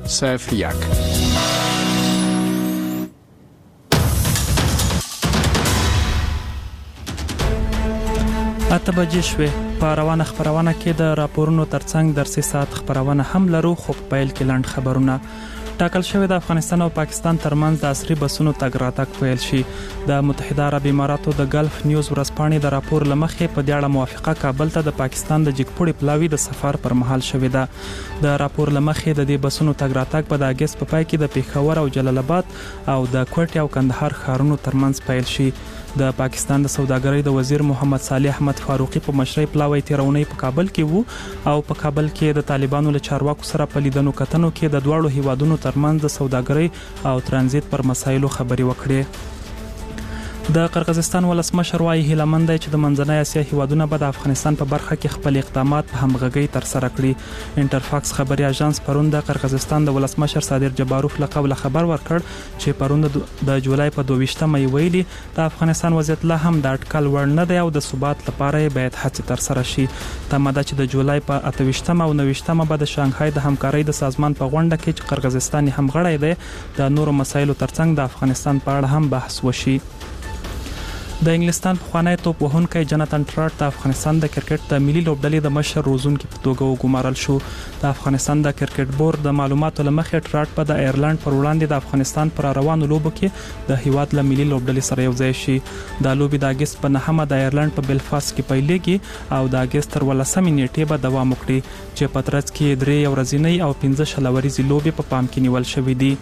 0501. اته بجې شوې. په روانه خبرونه کې د راپورونو ترڅنګ درسي ساعت خبرونه هم لرو، خو په پیل کې لاند خبرونه. ټاکل شوی د افغانستان او پاکستان ترمنځ د عصري بسونو تګ راتګ پیل شي. د متحده عرب اماراتو د ګلف نیوز ورځپاڼې د راپور لمخې په دې اړه موافقه کابل ته د پاکستان د جګپوړي پلاوی د سفر پر مهال شوې ده. د راپور لمخې د دې بسونو تګ راتګ په د اگست په پای کې د پیښور او جلال آباد او د کوټ او کندهار ښارونو ترمنځ پیل شي. د پاکستان د سوداګرۍ د وزیر محمد صالح احمد فاروقي په مشرۍ پلاوی تیرونی په کابل کې وو او په کابل کې د طالبانو له چارواکو سره په لیدنو کتنو کې د دواړو هیوادونو ترمنځ د سوداګرۍ او ترانزیت پر مسایلو خبري وکړي. د قرغیزستان ولسمشر وايي هیلمند چې د منځنۍ اسیا هیوادونو به د افغانستان په برخه کې خپل اقدامات په همغږي تر سره کړي. انټرفاکس خبري اژانس پرون د قرغیزستان د ولسمشر صادر جباروف له قبل خبر ورکړ چې پرون د جولای په 22مه ویلي د افغانستان وضعیت لا هم د اټکل وړ نه دی او د ثبات لپاره باید هڅې تر سره شي. تمه ده چې د جولای په 28مه او 29مه به د شانګهای د همکارۍ د سازمان په غونډه کې چې قرغیزستان هم غړی دی د نورو مسایلو ترڅنګ د افغانستان په اړه هم بحث وشي. د انګلستان پخوانی توپ وهونکی جناتان ټراټ د افغانستان د کرکټ د ملي لوبډلې د مشر روزونکي په توګه وګمارل شو. د افغانستان د کرکټ بورډ د معلوماتو لمخې ټراټ په د ایرلند پر وړاندې د افغانستان پر روانو لوبو کې د هیواد له ملي لوبډلې سره یو ځای شي. د لوبي د اگست په 9مه د ایرلند په بلفاست کې پیلېږي او د اگست تر 18مې نیټې به دوام وکړي چې په ترڅ کې 3 ورځې او 15 شلوريزي لوبي په پام کې نیول شوې دي.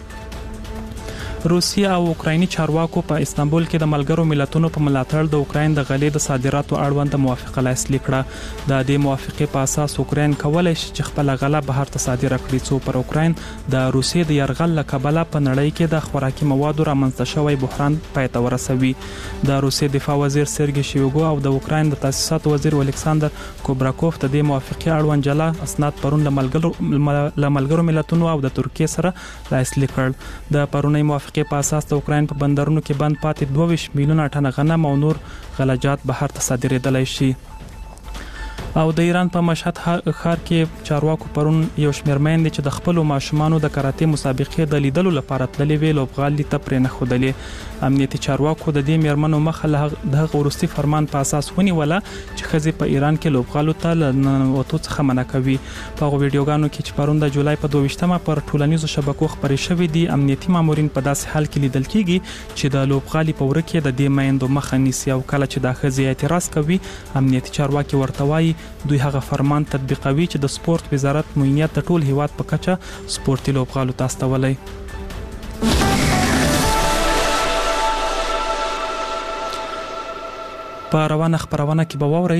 روسیه او اوکرایني چارواکو په استانبول کې د ملګرو ملتونو په ملاتړ د اوکراین د غلې د صادراتو اړوند موافقه لاسلیک کړه. د دې موافقې په اساس اوکراین کولای شي چې خپل غله بهر ته صادره کړي، څو پر اوکراین د روسیې د يرغل لکبله په نړۍ کې د خوراکي موادو رامنځته شوی بحران پای ته ورسوي. د روسیې دفاع وزیر سرګي شویګو او د اوکراین د تاسیساتو وزیر الکساندر کوبراکوف د دې موافقې اړوند جلا اسناد پرون له ملګرو ملتونو او د ترکیه سره لاسلیک کړل. د پرونی موافقې په اساس د اوکراین په بندرونو کې بند پاتې 22 میلیونه ټنه غنم او نور غلجات بهر ته صادرېدلای شي. او د ایران په مشهد ښار کې چارواکو پرون یو شمېر میندې چې د خپل ماشومانو د کراته مسابقې د لیدلو لپاره تللې وې لوبغالي ته پرې نه خودلې. امنیتي چارواکو د دې میرمنو مخه د ورستي فرمان په اساس ونیوله چې خزي په ایران کې لوبغالو ته لنوتو څخه منع کوي. په ویډیوګانو کې چې پرون د جولای په 22مه پر ټولنیزو شبکو خبرې شوې دي، امنیتي مامورین په داسې حال کې لیدل کیږي چې د لوبغالي په ورکه د دې میندو مخه نیسي او کله چې د خزي اعتراض کوي امنیتي چارواکي ورته وایي دوی هغه فرمان تطبیقوي چې د سپورت وزارت موینیت د ټول هیواد په کچه سپورتي لوبغالو ته استولای. په روانه خبرونه کې به ووري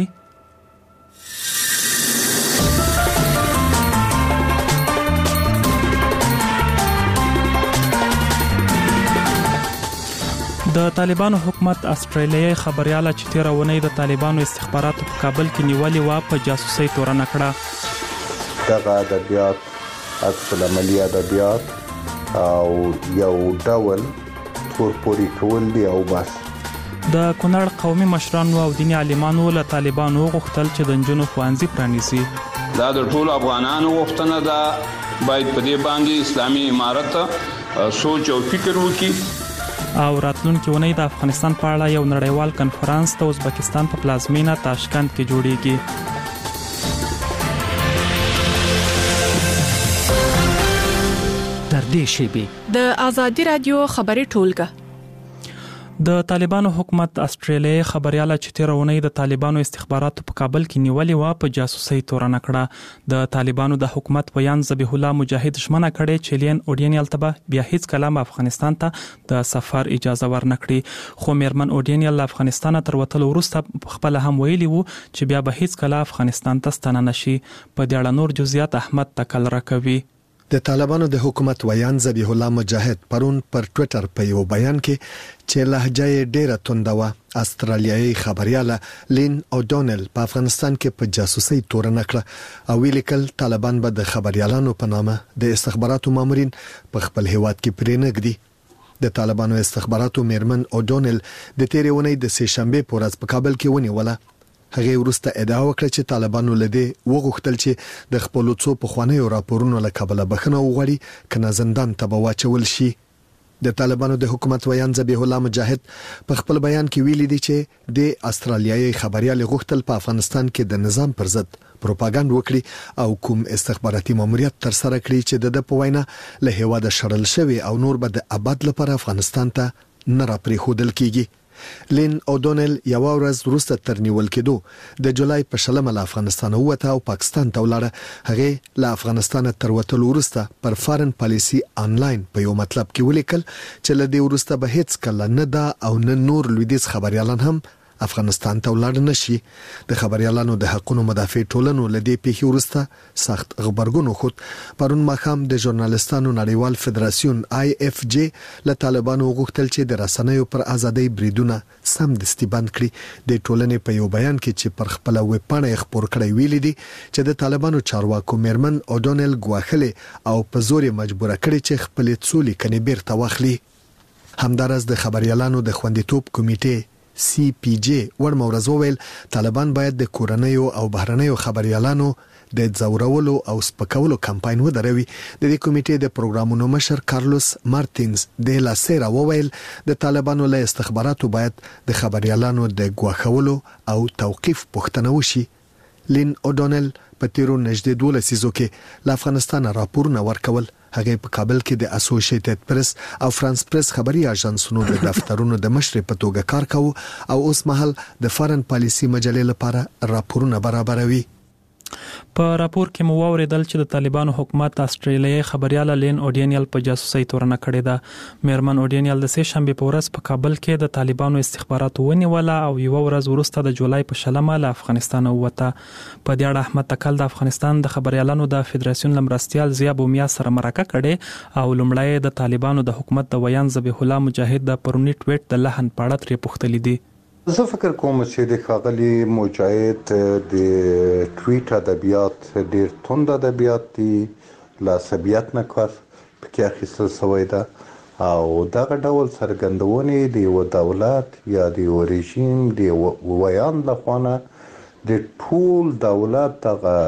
د طالبانو حکومت استرالیایي خبرياله چې تیرونی د طالبانو استخباراتو په کابل کې نیولې و په جاسوسي تورنه کړه. دغه ادبیات عکس العملي ادبیات او یو ډول تورپوري کول دی او بس. د کونړ قومي مشرانو او دیني عالمانو له طالبانو غوښتل چې د نجونو ښوونځي پرانیزي. دا د ټول افغانانو غوښتنه ده، باید په دې باندې اسلامي امارت سوچ او فکر وکړي. او راتلونکي ونې د افغانستان په اړه یو نړیوال کنفرانس د ازبکستان په پلازمینه تاشکند کې جوړیږي. در دې شیبه د ازادي رادیو خبري ټولګه. د طالبانو حکومت استرالیایي خبرياله چې تیرونی د طالبانو استخباراتو په کابل کې نیولې و په جاسوسي تورنه کړه. د طالبانو د حکومت بیان ذبیح الله مجاهد ژمنه کړې چې لین اورډینیل ته بیا هیڅ کلام افغانستان ته د سفر اجازه ورنکړي، خو میرمن اورډینیل افغانستان تر وتلو وروسته خپل هم ویلي وو چې بیا به هیڅ کله افغانستان ته ستنه نشي. په دې اړه نور جزئیات احمد تکل راکوي. د طالبانو د حکومت ویان ذبیح الله مجاهد پرون پر ټوئیټر په یو بیان کې چې لهجه ډیره توند و استرالیایي خبرياله لین اودونل په افغانستان کې په جاسوسي تورنه کړه او ویل طالبان به د خبريالانو په نامه د استخباراتو مامورین په خپل هیواد کې پرې نګدي. د طالبانو استخباراتو میرمن اودونل د تیرونی د سه شنبه په ورځ په کابل کې ونیوله. هغه ورسته ادعا وکړه چې طالبانو لدی وغوښتل چې د خپل څو پخوانیو راپورونو له کبله بخښنه وغواړي کنه زندان ته واچول شي. د طالبانو د حکومت ویان ذبیح الله مجاهد په خپل بیان کې ویلي دی چې د استرالیایي خبريال غوښتل په افغانستان کې د نظام پر ضد پروپاګاندا وکړي او کوم استخباراتي ماموریت تر سره کړی چې د پوینه له هیواده شړل شوی او نور به د آباد لپاره افغانستان ته نه را پریښودل کیږي. لین اودونل یو ورځ وروسته تر نیول کېدو د جولای په شلمه له افغانستان ووته او پاکستان ته ولاړه. هغه له افغانستان تر وتلو وروسته پر فارن پالیسی آنلاین په یو مطلب کې ولیکل چې له دې وروسته به هیڅ کله نه دا او نه نور لویدیځ خبريالان هم افغانستان ته ولاړ نشي. د خبريالانو د حقوقو مدافع ټولنو لدې پیښې وروسته سخت خبرګون وخت. پرون ماخام د ژورنالستانو نړیوال فدراسیون IFJ له طالبانو غوښتل چې د رسنیو پر ازادۍ بریدونه سم دستي بند کړي. د ټولنې په یو بیان کې چې پر خپل ویب پاڼه خبر کړی ویلي دي چې د طالبانو چارواکو میرمن اودونل غواخلې او په زور مجبوره کړي چې خپل څولې کني بیرته واخلي. همدارس د خبريالانو د خوندیتوب کمیټې CPJ ورمورز وویل طالبان باید د کورنیو او بهرنیو خبريالانو د ځورولو او سپکولو کمپاین ودروي. د دې کمیټې د پروګرامونو مشر کارلوس مارتینز د لاسيرا وویل د طالبانو له استخباراتو باید د خبريالانو د غواخولو او توقيف پوښتنه وشي. لین اودونل په تیرو نږدې 12 لسیزو کې له افغانستان راپورونه ورکول. هغه په کابل کې د اسوسییټډ پریس او فرانس پریس خبري اژانسونو د دفترونو د مشر په توګه کار کاوه او اوس مهال د فارن پالیسی مجلې لپاره راپورونه برابروي. په راپور کې مو اوریدل چې د طالبانو حکومت استرالیایي خبريال لین اودینیل په جاسوسي تورنه کړې ده. میرمن اودینیل د سه شنبه په ورځ په کابل کې د طالبانو استخباراتو ونیوله او یو ورځ وروسته د جولای په شلمه له افغانستان ووته. په دې اړه احمد تکل د افغانستان د خبريالانو د فدراسیون لمرستيال ضیا بومیا سره مرکه کړې او لومړی د طالبانو د حکومت د ویان ذبیح الله مجاهد د پرونی ټویټ د لحن پاړه ترې پوښتلې دي. زه فکر کوم چې د ښاغلي مجاهد د ټویټ ادبیات ډېر توند ادبیات دي، له عصبیت نه کار پکې اخیستل شوی ده او دغه ډول څرګندونې د یو دولت یا د یو رژیم د ویان لخوا نه د ټول دولت دغه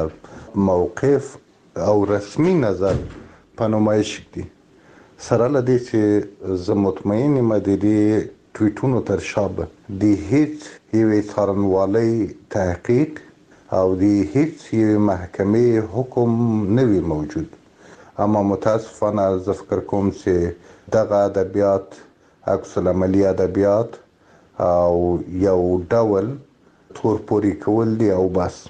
موقف او رسمي نظر په نمایش دي. سره له دې چې زه مطمئن یم د دې ټویټونو تر شا د هیڅ یوې څارنوالۍ تحقیق او د هیڅ یوې محکمې حکم نه وي موجود. اما متاسفانه زه فکر کوم چې دغه ادبیات عکس العملي ادبیات او یو ډول تورپوري کول دي او بس.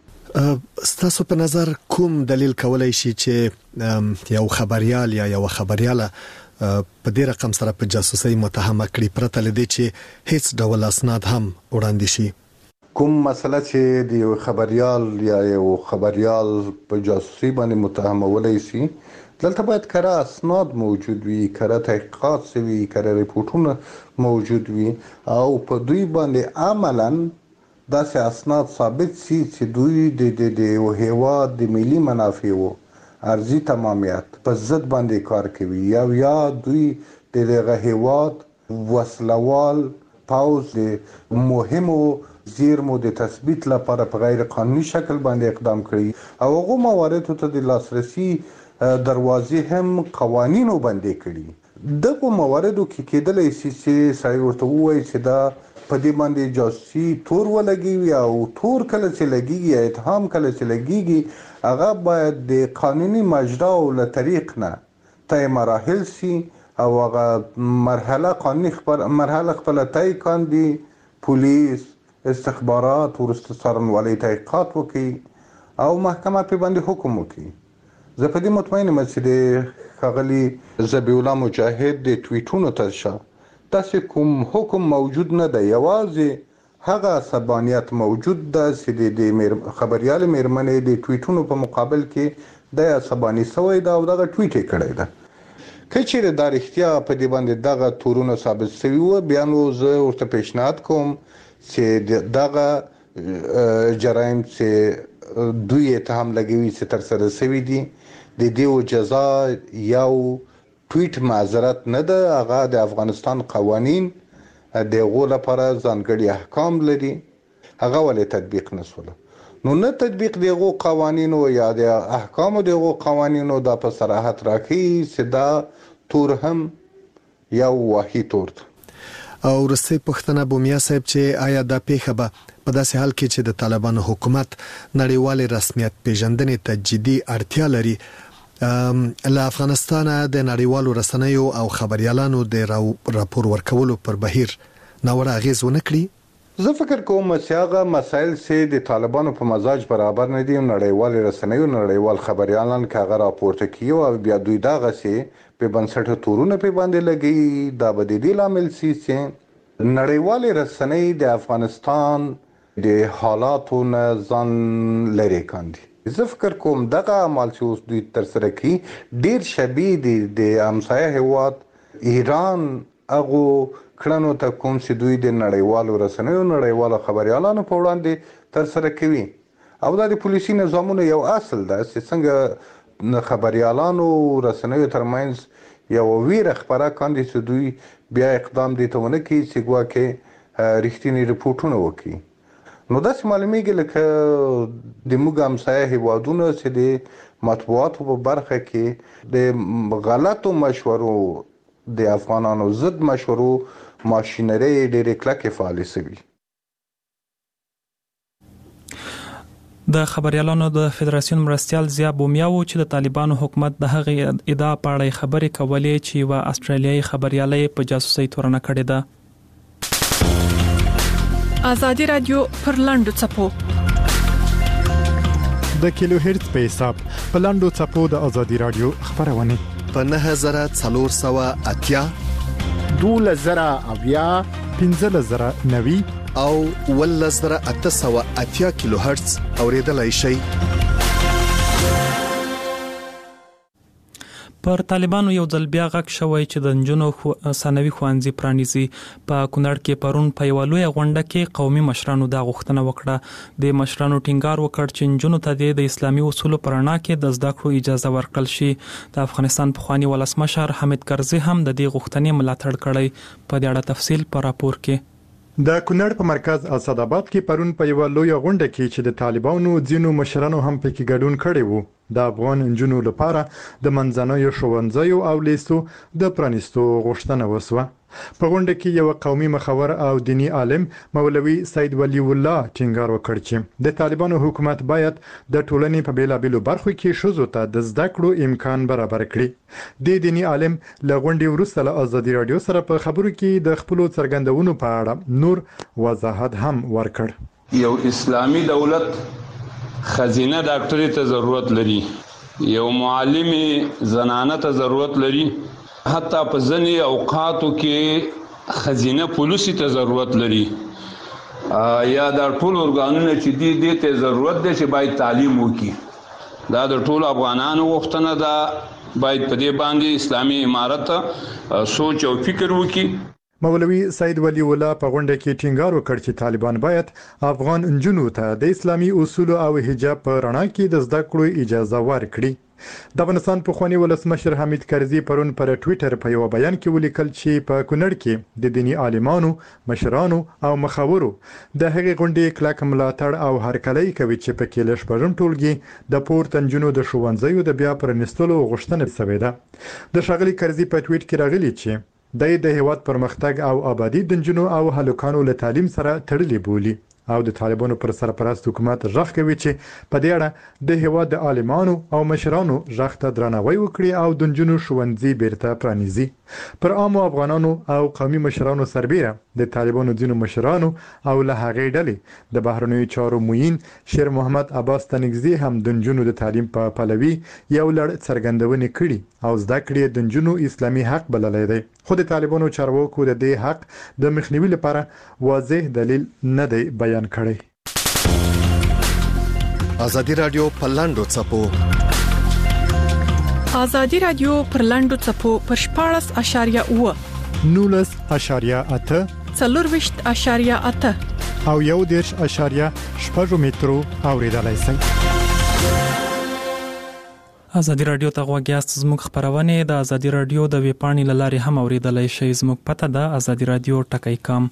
ستاسو په نظر کوم دلیل کولای شي چې یو خبريال یا یو خبرياله په دې رقم سره په جاسوسي متهم کړي پرته لدی چې هیڅ ډول اسناد هم وړاندې شي؟ کوم مسله چې د یو خبريال یا یو خبريال په جاسوسي باندې متهمولای شي، دلته باید کره اسناد موجود وي، کره تحقیقات وي، کره ریپورتونه موجود وي او په دوی باندې عملاً داسې اسناد ثابت شي چې دوی د یو هیواد د ملي منافعو ارزي تمامیت په ضد باندې کار کوي یا دوی د دغه هیواد وسلوال پاوز د مهمو زیرمو د تثبیت لپاره په غیر قانوني شکل باندې اقدام کړي او هغه مواردو ته د لاسرسي دروازې هم قوانینو باندې کړي. دغه مواردو کې کېدلای شي چې سړی ورته ووایي چې دا په دې باندې جاسوسي تور ولګي او تور کله چې لګيږي یا اتهام کله چې لګيږي هغه باید د قانوني مجرا او له طریق نه طی مراحل شي او هغه مرحله خپل طی کاندي، پولیس استخبارات ورسته څارنوالۍ تحقیقات وکړي او محکمه په باندې حکم وکړي. زه په دې مطمئن یم چې د ښاغلي ذبیح الله مجاهد د ټویټونو تر شا داسې کوم حکم موجود نه دی، یوازې هغه عصبانیت موجود ده چې د خبريال میرمنې د ټویټونو په مقابل کې د عصباني شوی ده او دغه ټویټ یې کړی ده. که چیرې دا رښتیا په دې باندې دغه تورونه ثابت شوي وو، بیا نو زه ورته پیشنهاد کوم چې دغه جرایم چې دوی اتهام لګوي چې ترسره شوي دي د دې جزا یو ټویټ معذرت نه ده، هغه د افغانستان قوانین د هغو لپاره ځانګړي احکام لري. هغه ولې تطبیق نسول. نو نه تطبیق دیغو قوانینو یا د احکامو دیغو قوانینو دا په صراحت راکړي چې دا تور هم یو واهي تور ده. او رسې پښتنه بومیا صاحب چې آیا دا پیښه به په داسې حال کې چې د طالبانو حکومت نړیوال رسمیت پیژندنې ته جدي اړتیا لري له افغانستان د نړیوالو رسنیو او خبريالانو د راپور ورکولو پر بهیر ناوړه اغیز ونه کړي؟ زه فکر کوم چې هغه مسایل چې د طالبانو په مزاج برابر نه دي نړیوال رسنیو نړیوال خبريالان کاغه راپورته کوي او بیا دوی دا غسي په بنسټ تورونه په باندې لګي دا به د دې لامل سي چې نړیوال رسنۍ د افغانستان د حالاتو نه ځان لري کاندي. زه فکر کوم دغه عمل چې اوس دوی تر سره کوي ډیر شبیه دي د همسایه هیواد ایران هغه کړنو ته کوم چې دوی د نړیوالو رسنیو نړیوالو خبريالانو په وړاندې تر سره کوي او دا د پولیسي نظامونو یو اصل ده چې څنګه خبريالانو رسنیو ترمنځ یو ویره خبره کاندي چې دوی بیا اقدام دي ته ونه کوي چې ګواکې رښتینی رپورټونه وکړي. نو داسې معلومیږي لکه د موږ همسایه هیوادونو چې د مطبوعاتو په برخه کې د غلطو مشورو د افغانانو ضد مشورو ماشینری ډېرې کلکې فعالې شوي. د خبريالانو د فدراسیون مرستيال ضیا بومیا و چې د طالبانو حکومت د هغې ادعا په اړه خبرې کولې چې یوه استرالیایي خبريالۍ په جاسوسۍ تورنه کړې ده. ازادي رادیو پر لاندو چپو د کیلو هرتز په حساب په لاندو چپو د ازادي رادیو خبرونه په 9480 2000 1590 او 1880 کیلو هرتز اوریدلای شي. پر طالبانو یو ځل بیا غږ شوی چې د نجونو ثانوي ښوونځي پرانیزي. په کونړ کې پرون په یوه لویه غونډه کې قومي مشرانو دا غوښتنه وکړه. د مشرانو ټینګار وکړ چې نجونو ته د اسلامي اصولو په رڼا کې د زده کړو اجازه ورکړل شي. د افغانستان پخوانی ولسمشر حامد کرزي هم د دې غوښتنې ملاتړ کړی. په دې اړه تفصیل په راپور کې. د کونړ په مرکز اسداباد کې پرون په یوه لویه غونډه کې چې د طالبانو ځینو مشرانو هم پکې ګډون کړی وو د افغان نجونو لپاره د منځنوي ښوونځیو او لیسو د پرانیستو غوښتنه وسوه. په غونډه کې یو قومي مخور او دینی عالم مولوي سید ولی الله ټینګار وکړ چې د طالبانو حکومت باید د ټولنې په بیلابیلو برخو کې ښځو ته د زده کړو امکان برابر کړي. د دینی عالم له غونډې وروسته له ازادي رادیو سره په خبرو کې د خپل څرګندونو په اړه نور وضاحت هم ورکړ. یو اسلامی دولت خزینه ډاکټري ته ضرورت لري، یو معلمي زنانه ته ضرورت لري، حتی په ځینې اوقاتو کې خزینه پولیسي ته ضرورت لري، یا دا ټول ارګانونه چې دې ته ضرورت دی چې باید تعلیم وکړي. دا د ټول افغانانو غوښتنه ده، باید په دې باندې اسلامي امارت سوچ او فکر وکړي. مولوي سید ولی الله په غونډه کې ټینګار وکړ چې طالبان باید افغان نجونو ته د اسلامي اصول او حجاب په رڼا کې د زده کړو اجازه ورکړي. د افغانستان پخوانی ولسمشر حامد کرزي پرون پر ټوئیټر په یو بیان کې ولیکل چې په کونړ کې د دینی عالمانو، مشرانو او مخاورو د هغې غونډې کلک ملاتړ او هرکلی کوي چې په کې له شپږم ټولګي د پورته نجونو د ښوونځیو د بیا پرانیستلو غوښتنه شوې ده. د ښاغلي کرزي په ټویټ کې راغلي چې د هیواد پرمختګ او آبادی د نجونو او هلکانو له تعلیم سره تړلې بولي او د طالبانو پر سرپرست حکومت ژغ کوي چې په دې اړه د هیواد د عالمانو او مشرانو ژغ ته درناوی وکړي او د نجونو ښوونځي بیرته پرانیزي. پر عامو افغانانو او قومي مشرانو سربیره د طالبانو ځینو مشرانو او له هغې ډلې د بهرنیو چارو معین شیر محمد عباس تنگزي هم د نجونو د تعلیم په پلوي یو لړ څرګندونې کړي او زده کړې د نجونو اسلامي حق بللی دی. خو د طالبانو چارواکو د دې حق د مخنیوي لپاره واضح دلیل نه دی بیان کړی. ازادي رادیو په لاندو چپو ازادي رادیو پر لاندو چپو پر 14.8 19.8 24.8 او 1.8 مترو اوریدلای شئ. ازادي رادیو ته غوږیاست. زموږ خبرونه د ازادي رادیو د ویبپاڼې لارې هم اوریدلای شئ. زموږ پته ده azadiradio.com.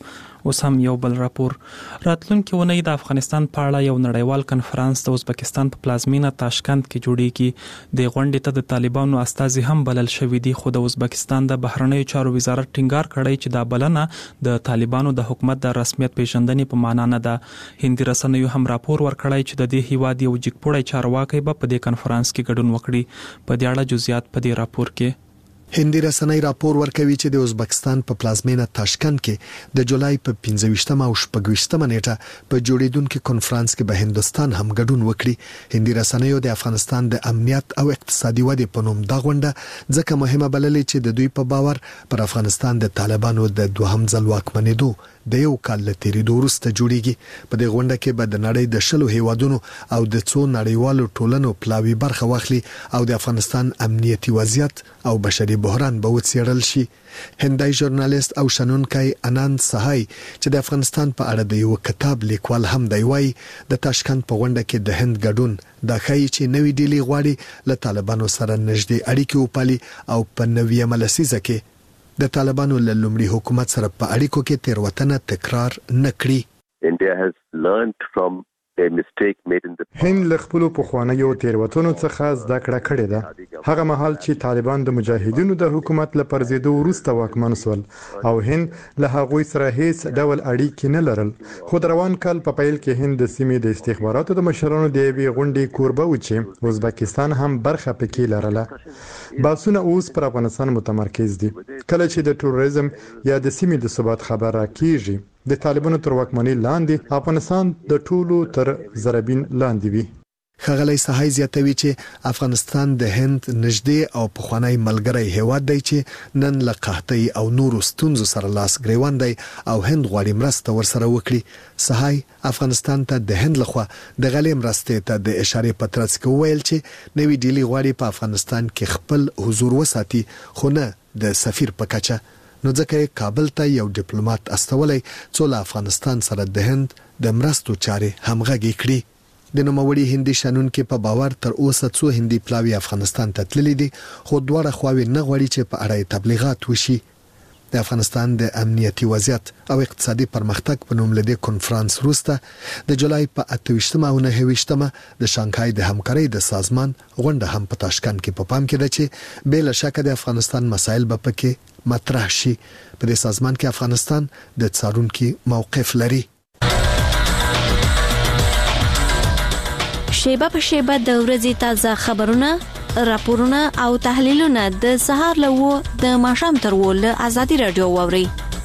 اوس هم یو بل راپور. راتلونکي ونې د افغانستان په اړه یو نړیوال کنفرانس د ازبکستان په پلازمینه تاشکند کې جوړیږي. د غونډې ته د طالبانو استازي هم بلل شوي دي، خو د ازبکستان د بهرنیو چارو وزارت ټینګار کړی چې دا بلنه د طالبانو د حکومت د رسمیت پیژندنې په معنا نه ده. هندي رسنیو هم راپور ورکړی چې د دې هیواد یو جګپوړی چارواکي به په دې کنفرانس کې ګډون وکړي. په دې اړه جزئیات په دې راپور کې. هندي رسنۍ راپور ورکوي چې د ازبکستان په پلازمینه تاشکند کې د جولای په 15 او 16 نیټه په جوړیدونکو کنفرانس کې به هندستان هم ګډون وکړي. هندي رسنیو د افغانستان د امنیت او اقتصادي ودې په نوم دا غونډه ځکه مهمه بللې چې د دوی په باور پر افغانستان د طالبانو د دوهم ځل واکمنېدو د یو کال له تیریدو وروسته جوړیږي. په دې غونډه کې به د نړۍ د 10 هیوادونو او د څو نړیوالو ټولنو پلاوی برخه واخلي او د افغانستان امنیتي وضعیت او بشري بحران به وڅېړل شي. هندای ژورنالیست او شنونکي اناند سهای چې د افغانستان په اړه د یو کتاب لیکوال هم دی وایي د تاشکند په غونډه کې د هند ګډون د خای چې نوې ډیلی غواړي له طالبانو سره نږدې اړیکې وپالي او په نوې ملسیزه کې د طالبانو له لومړي حکومت سره په اړیکو کې تیروتنه تکرار نه کړي. India has learned from a mistake made in the past. هند له خپل پخوانیو تیروتنو څخه زده کړه کړې ده. هغه مهال چې طالبان د مجاهدینو د حکومت له پرځېدو وروسته واکمن شول او هند له هغوی سره هیڅ ډول اړیکې نه لرل. خو د روان کال په پیل کې هند د سیمې د استخباراتو د مشرانو د یوې غونډې کوربه و چې ازبکستان هم برخه پکې لرله. باسونه اوس پر افغانستان متمرکز دي. کله چې د تروریزم یا د سیمې د ثبات خبره کیږي، د طالبانو تر واکمنۍ لاندې افغانستان د ټولو تر زربین لاندې وي. خغلی سهای زیاتوي چې افغانستان د هند نږدې او پخوانی ملګری هیواد دی چې نن له قحطۍ او نورو ستونزو سره لاس ګریوان دی او هند غواړي مرسته ورسره وکړي. سهای افغانستان ته د هند لخوا د غلې مرستې ته د اشارې په ترڅ کې ویل چې نوې ډیلی غواړي په افغانستان کې خپل حضور وساتي، خو نه د سفیر په کچه. نو ځکه کابل ته یو ډیپلوماټ استولای څو له افغانستان سره د هند د مرستو چارې همغږي کړي. د نوموړي هندي شنونکو په باور تر اوسه څو هندي پلاوی افغانستان ته تللي دي، خو دواړه خواوې نه غواړي چې په اړه تبلیغات وشي. د افغانستان د امنیتي وضعیت او اقتصادي پرمختګ په نوم لدې کنفرانس وروسته د جولای په 28 او 29 د شانګهای د همکارۍ د سازمان غونډه هم په تاشکند کې په پام کې ده چې بل شک د افغانستان مسایل به پکې مطرح شي. په دې سازمان کې افغانستان د څارونکو موقف لري. شیبه په شیبه د ورځې تازه خبرونه، راپورونه او تحلیلونه د سهار له د ماښام تر ول ازادي رادیو ووري.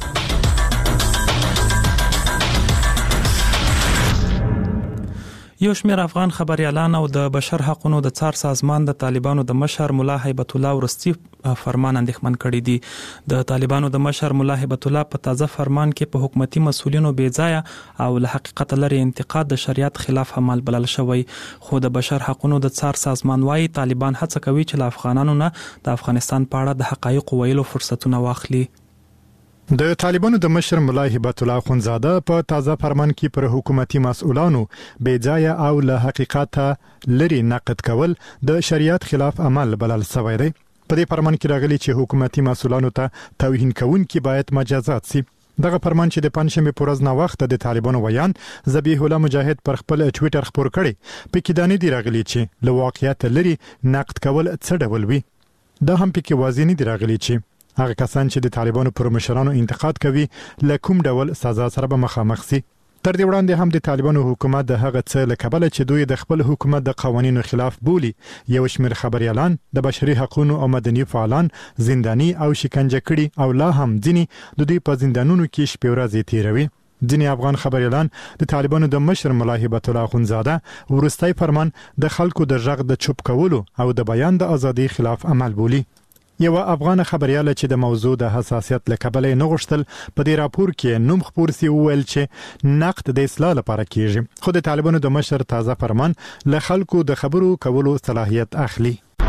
یو شمېر افغان خبريالان او د بشر حقوقو د څار سازمان د طالبانو د مشر مولا هیبت الله ورستی فرمان اندېښمن کړی دی. د طالبانو د مشر مولا هیبت الله په تازه فرمان کې په حکومتي مسؤلینو بې ځای او له حقیقت لري انتقاد د شریعت خلاف عمل بلل شوی. خو د بشر حقوقو د څار سازمان وايي طالبان هڅه کوي چې له افغانانو نه د افغانستان په اړه د حقایق ویلو فرصتونه واخلي. د طالبانو د مشر مولا هیبت الله اخونزاده په تازه فرمان کې پر حکومتي مسؤلانو بې ځای او له حقیقت لري نقد کول د شریعت خلاف عمل بلل شوی دی. په دې فرمان کې راغلي چې حکومتي مسؤلانو ته توهین کوونکي باید مجازات شي. دغه فرمان چې د پنځمې پورز نه وخت د طالبانو ویان ذبیح الله مجاهد پر خپل ټوئیټر خبر کړي، په کې دانې دی راغلي چې له واقعیت لري نقد کول څه ډول وي. دا هم پکې واضح نه دی راغلي چې هغه کسان چې د طالبانو پر مشرانو انتقاد کوي له کوم ډول سزا سره به مخامخ شي. تر دې وړاندې هم د طالبانو حکومت د هغه څه له کبله چې دوی د خپل حکومت د قوانینو خلاف بولي یو شمېر خبريالان د بشري حقوقو او مدني فعالان زنداني او شکنجه کړي او لا هم ځینې د دوی په زندانونو کې شپې ورځې تیروي. ځینې افغان خبريالان د طالبانو د مشر مولا هیبت الله اخونزاده ورستۍ فرمان د خلکو د ژغ د چوپ کولو او د بیان د ازادي خلاف عمل بولي. یو افغان خبرياله چې د موضوع د حساسیت لکبل نه غوښتل په دې راپور کې نوم خبر سي ویل چې نقد د اصلاح لپاره کیږي، خو د طالبانو د مشر تازه فرمان له خلکو د خبرو کولو صلاحیت اخلي.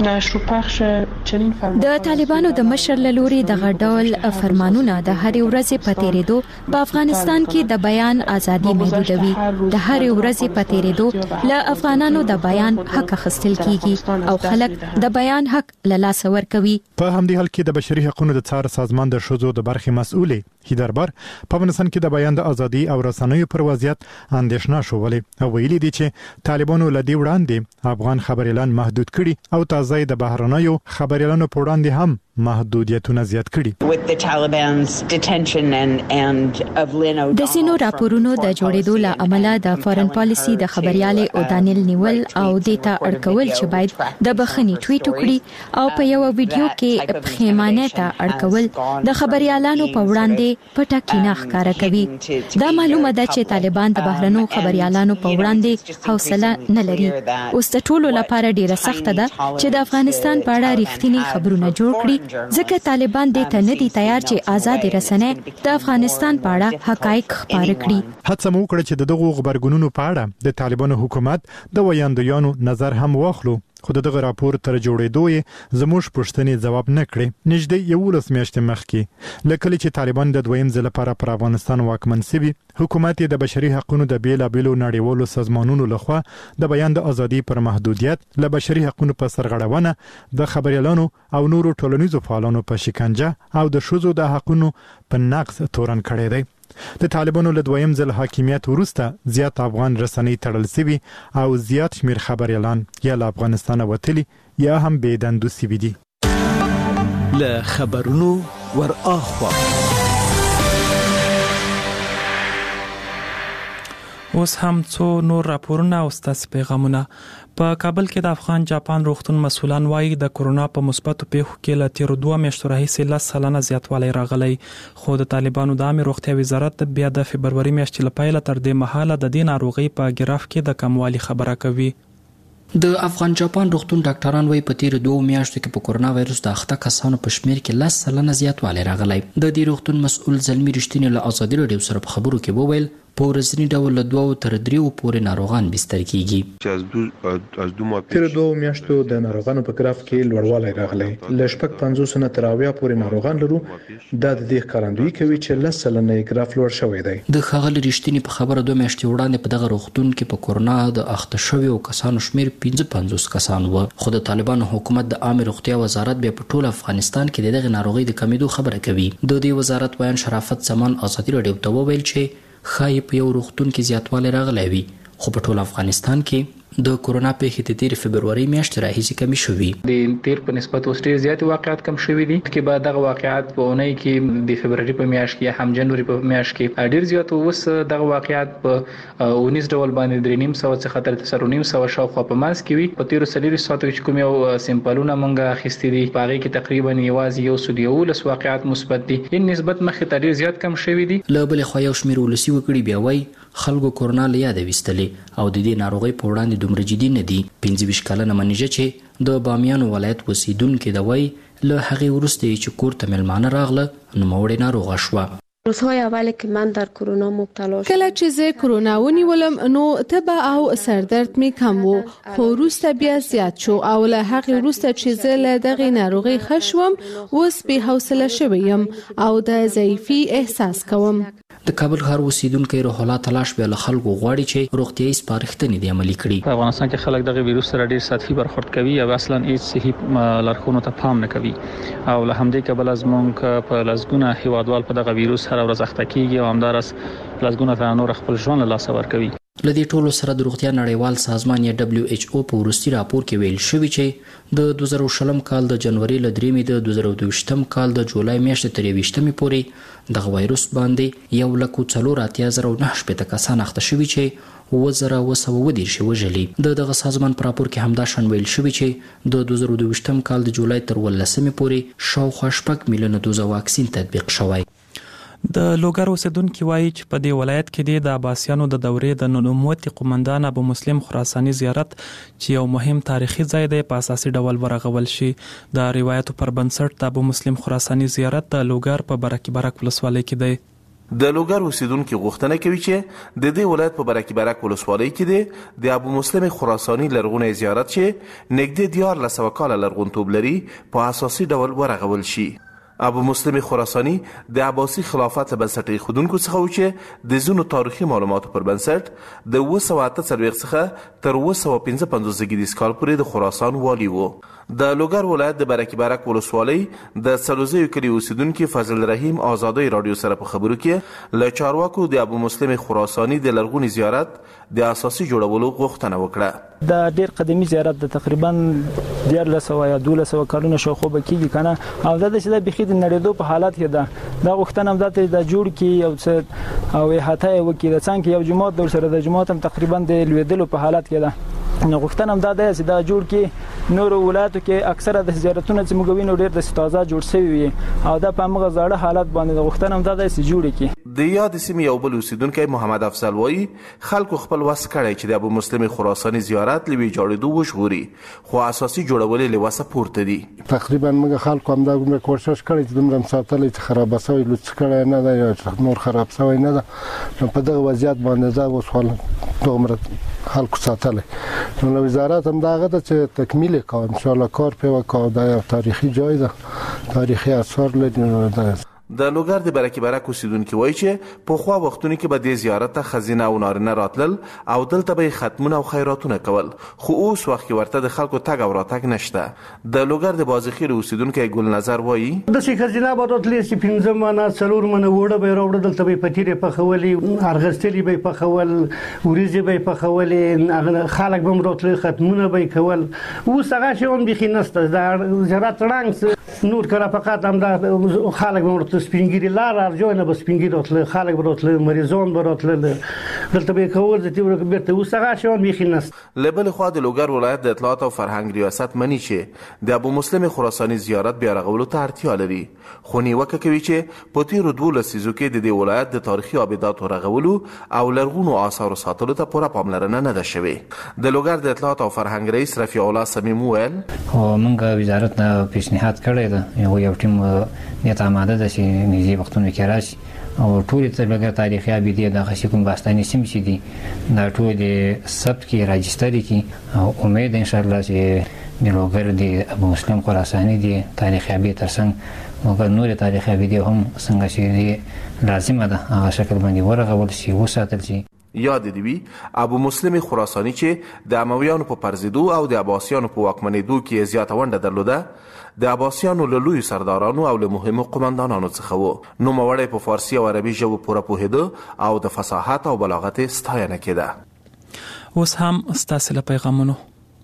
د طالبانو د مشر لوري د غډول فرمانونه د هر ورځې په تیریدو په افغانستان کې د بیان ازادي محدودوي. د هر ورځې په تیریدو له افغانانو د بیان حق اخیستل کیږي او خلک د بیان حق له لاسه ورکوي. په همدې حال کې د بشري حقوقو د څار سازمان د شوزو د برخې مسؤلې هیدربر په افغانستان کې د بیان د ازادي او رسنیو پر وضعیت اندېښنه شولې او ویلي دي چې طالبانو لدی وړاندې افغان خبريالان محدود کړي او تازه د بهرنیو خبريالانو په وړاندې هم محدودیتونه زیات کړي. د سینو راپورونو د جوړېدو له امله د فارن پالیسي د خبريالې او دانیل نیول او دیتا اړکول چې باید د بخښنې ټویټ وکړي او په یو ویډیو کې پخېمانه ته اړکول د خبريالانو په وړاندې پټه کینه ښکاره کوي. دا معلومه ده چې طالبان د بهرنیو خبريالانو په وړاندې حوصله نه لري. اوس د ټولو لپاره ډیره سخته ده چې د افغانستان په اړه رښتینی خبرونه جوړ کړي، ځکه طالبان دې ته نه دي تیار چې آزاد رسنۍ د افغانستان په اړه حقایق خبره کړي. هڅه مو وکړه چې دغه خبرګونونو په اړه د طالبانو حکومت د ویاندویانو نظر هم واخلو، خو دغه راپور تر جوړېدو یې زموږ پوښتنې جواب نه کړې. نږدې 11 میاشتې مخکې لکه چې طالبان د دویم ځل لپاره پر افغانستان واکمن شوي، حکومت د بشري حقوقو د بیلابېلو نړیوالو سازمانونو لخوا د بیان د ازادي پر محدودیت، له بشري حقوقو په سرغړونه، د خبريالانو او نورو ټولنیزو فعالانو په شکنجه او د شوزو د حقوقو په نقض تورن کړی دی. د طالبانو له دویم ځل حاکمیت وروسته زیات افغان رسنۍ تړل شوي او زیات شمیر خبريالان یا له افغانستان وتلي یا هم بې دندو شوي دي. له خبرونو ور اخوا اوس هم څو نور راپورونه او ستاسو پیغامونه. په کابل کې د افغان جاپان روغتون مسولان وایي د کورونا په مثبتو پیښو کې له تیر 2 میاشتو راهیسې 10 سلنه زیاتوالی راغلی، خو د طالبانو د عامه روغتیا وزارت بیا د فبرवरी میاشتې لپاره تر دې مهاله د دې ناروغي په ګراف کې د کموالي خبره کوي. د افغان جاپان روغتون ډاکټران وایي په تیر 2 میاشتو کې په کورونا وایرس د اخته کسانو په شمیر کې 10 سلنه زیاتوالی راغلی. د دې روغتون مسؤل زلمی رښتینی له ازادي راډیو سره په خبرو کې وویل په ورځنی ډول له 2 تر 3 پورې ناروغان بستر کیږي. تیر 2 میاشتو د ناروغانو په ګراف کې لوړوالی راغلی. له 50 نه تر 80 پورې ناروغان لرو. دا د دې ښکارندویي کوي چې 10 سلنه ګراف لوړ شوی دی. د ښاغلي رښتینی په خبره 2 میاشتې وړاندې په دغه روغتون کې په کورونا د اخته شویو کسانو شمیر 55 کسان و، خو د طالبانو حکومت د عامه روغتیا وزارت بیا په ټول افغانستان کې دغه ناروغي د کمیدو خبره کوي. د دې وزارت وایي شرافت زمان ازادي راډیو ته وویل چې خای په یو روغتون کې زیاتوالی راغلی وي، خو په ټول افغانستان کې د کورونا پیښې د تیر فبرवरी میاشتې راهیسې کمی شوي. د تیر په نسبت اوس ډېر زیات واقعیت کم شوي دي، کې بعد دغه واقعیت په اونۍ کې د فبرवरी په میاشت کې هم جنوري په میاشت کې ډېر زیات، اوس دغه واقعیت په 19 ډول باندې 3.5 څخه تر 9.5 شاوخوا په ماس کې وي. په تیر 4 ساعتو کې کوم یو سیمپلونه مونږه اخیستي دي، په هغه کې تقریبا یوازې 111 واقعیت مثبت دي، ان نسبت مخې ته ډېر زیات کم شوي دي. له بل خو یو شمیر ولسی وکړي بیا وای خلکو کورونا له یاد وستلې او د دې ناروغي په وړاندې دومره جدي نه دي. 25 کلنه منیجه چې د بامیان ولایت اوسیدونکو د وای له هغه ورسته چې کور ته ملمانه راغله نو موړې ناروغه شوه. روزهای اولی که من در کرونا مبتلا شدم کله چې زه کرونا ونیولم نو تبه او سردرد می کم وو، خو وروسته بیا زیات شو او له هغې وروسته چې زه له دغې ناروغۍ ښه شوم اوس بې حوصله شوی یم او د ضعیفي احساس کوم. د کابل ښار اوسیدونکی روح الله تلاش بیا له خلکو غواړي چې روغتیایي سپارښتنې دې عملي کړي. په افغانستان کې خلک دغه ویروس سره ډېر سطحي برخورد کوي او اصلا هیڅ صحي لارښوونو ته پام نه کوي او له همدې کبله زموږ په لسګونه هیوادوال په دغه ویروس هر ورځ اخته کیږي او همدارس لسګونه ته نور خپل ژوند له لاسه ورکوي. له دې ټولو سره د روغتیا نړیوال سازمان یا WHO په وروستي راپور کې ویل شوی چې د 2020 کال د جنوري له 3 د 2022 کال د جولای میاشتې تر 21 پورې دغه وایروس باندې 1,04,980 کسان اخته شوي چې 2,910 وژلي. دغه سازمان په راپور کې همدا شان ویل شوی چې د 2022 کال د جولای تر 18 پورې شاوخوا 6 میلیونه دوزه واکسین تطبیق شوی. د لوګر اوسیدونکو وایي چې په دې ولایت کې د عباسیانو د دورې د نوموتی قومندان ابو مسلم خراساني زیارت چې یو مهم تاریخي ځای دی په اساسي ډول ورغول شي. د روایتو پر بنسټ د ابو مسلم خراساني زیارت د لوګر په برک ولسوالۍ کې دی. د لوګر اوسیدونکو غوښتنه کوي چې د دې ولایت په برکي برک ولسوالۍ کې د ابو مسلم خراساني لرغونی زیارت چې نږدې 1400 کاله لرغونتوب لري په اساسي ډول ورغول شي. ابو مسلم خراساني د عباسي خلافت له بنسټ ایښودونکو څخه و چې د ځینو تاریخي معلوماتو پر بنسټ د 948 څخه تر 955 زیږدیز کال پورې د خراسان والی و. د لوګر ولایت د برکي برک ولسوالۍ د سلوزیو کلي اوسیدونکي فضل رحیم آزادۍ رادیو سره په خبرو کې له چارواکو د ابو مسلم خراساني د لرغوني زیارت د اساسي جوړولو غوښتنه وکړه. د ډیر قدیمي زیارت د تقریبا 1300 یا 1200 کلونو شاوخوا به کېږي کنه او دا چې د بخي د نړېدو په حالت کې ده. دا غوښتنه هم ده د جوړ کې یو څه او احاطه یې وکړي د څنګه یو جماعت در سره د جماعت هم تقریبا د لویدلو په حالت کې ده. نو غوښتنه هم دا ده چې دا جوړ کې نور ولایتو کې اکثره د زیارتونو چې موږ وینو ډیر د تازه جوړ شوی وي او دا په موږ زړه حالت باندې غوښتنه هم دا ده چې جوړ کې. د یاد سیمې یو بل اوسیدونکی محمد افضل وایي خلکو خپل وس کړی چې د ابو مسلم خراساني زیارت لوي جوړېدو وشغوري خو اساسي جوړول له وسه پورته دي. تقریبا موږ خلکو هم دا کومه کوشش کړی چې دومره ساتل چې خراب شوی لوڅ کړی نه ده یا نور خراب شوی نه ده. په دغه وضعیت باندې دا وسول دومره خلکو ساتل. نو وزارت هم دا غته چې تکمیل کوي ان شاء الله کار په وکاو دا یو تاریخي جای ده تاریخي اثار لري. د لوګر د برکي برک اوسیدونکي وایي چې په خوا وختونو کې به د زیارت ته خزینه او نارینه راتلل او دلته به ختمونه او خیراتونه کول خو اوس وخت کې ورته د خلکو تګ او راتګ نشته. د لوګر د بازخیر اوسیدونکي ګل نظر وایي د شي خزینه به راتلې چې 15 منه 4 منه وړه به راوړل دلته به پتیره په خولي ارغستلی به په خول وريزي به په خولي خلک به راتلل ختمونه به کول اوس هغه شون بخي نسته د زیارت رنګ نور کړه فقط هم د خلک به سپینګری لار ارجوینه به سپینګری راتله خلک به راتله مریضان به راتله دلته به کول د تیور بیرته وسغه شون میخي نست. لبل خو د لوګر ولایت د اطلاعات او فرهنګ ریاست منی چې د ابو مسلم خراساني زیارت بیا رغولو ته اړتیا لري خو نیوکه کوي چې په تیرو 12 سیزو کې د دې ولایت د تاریخي آباداتو رغولو او لرغونو آثارو ساتلو ته پوره پاملرنه نه ده شوې. د لوګر د اطلاعات او فرهنګ رئیس رفیع الله سمیم ویل موږ وزارت نه پیشنهاد کړی ده یو ټیم نیت آماده ده چې نږدې وختونو کې راشي او ټول لوګر تاریخي ابدي د خشي کوم باستاني سیمې چې دي دا ټول د ثبت کې راجستري کې او امید ان شاء الله چې د لوګر د ابو مسلم خراساني دي تاریخي ابدي ترڅنګ موږ نور تاریخي ابدي هم څنګه چې لازمه ده هغه شکل باندې ورغول شي وساتل شي. یاد دی وی ابو مسلم خراساني چې د امویانو په پرزیدو او د عباسیانو په واکمنېدو کې زیاته ونډه درلوده د عباسیانو له لوی سردارانو او له مهمو قومندانانو څخه و. نو موړی په فارسی او عربي ژبه پوره پوهېده او د فصاحت او بلاغت ستاینه کېده. اوس هم ستاسو له پیغامونو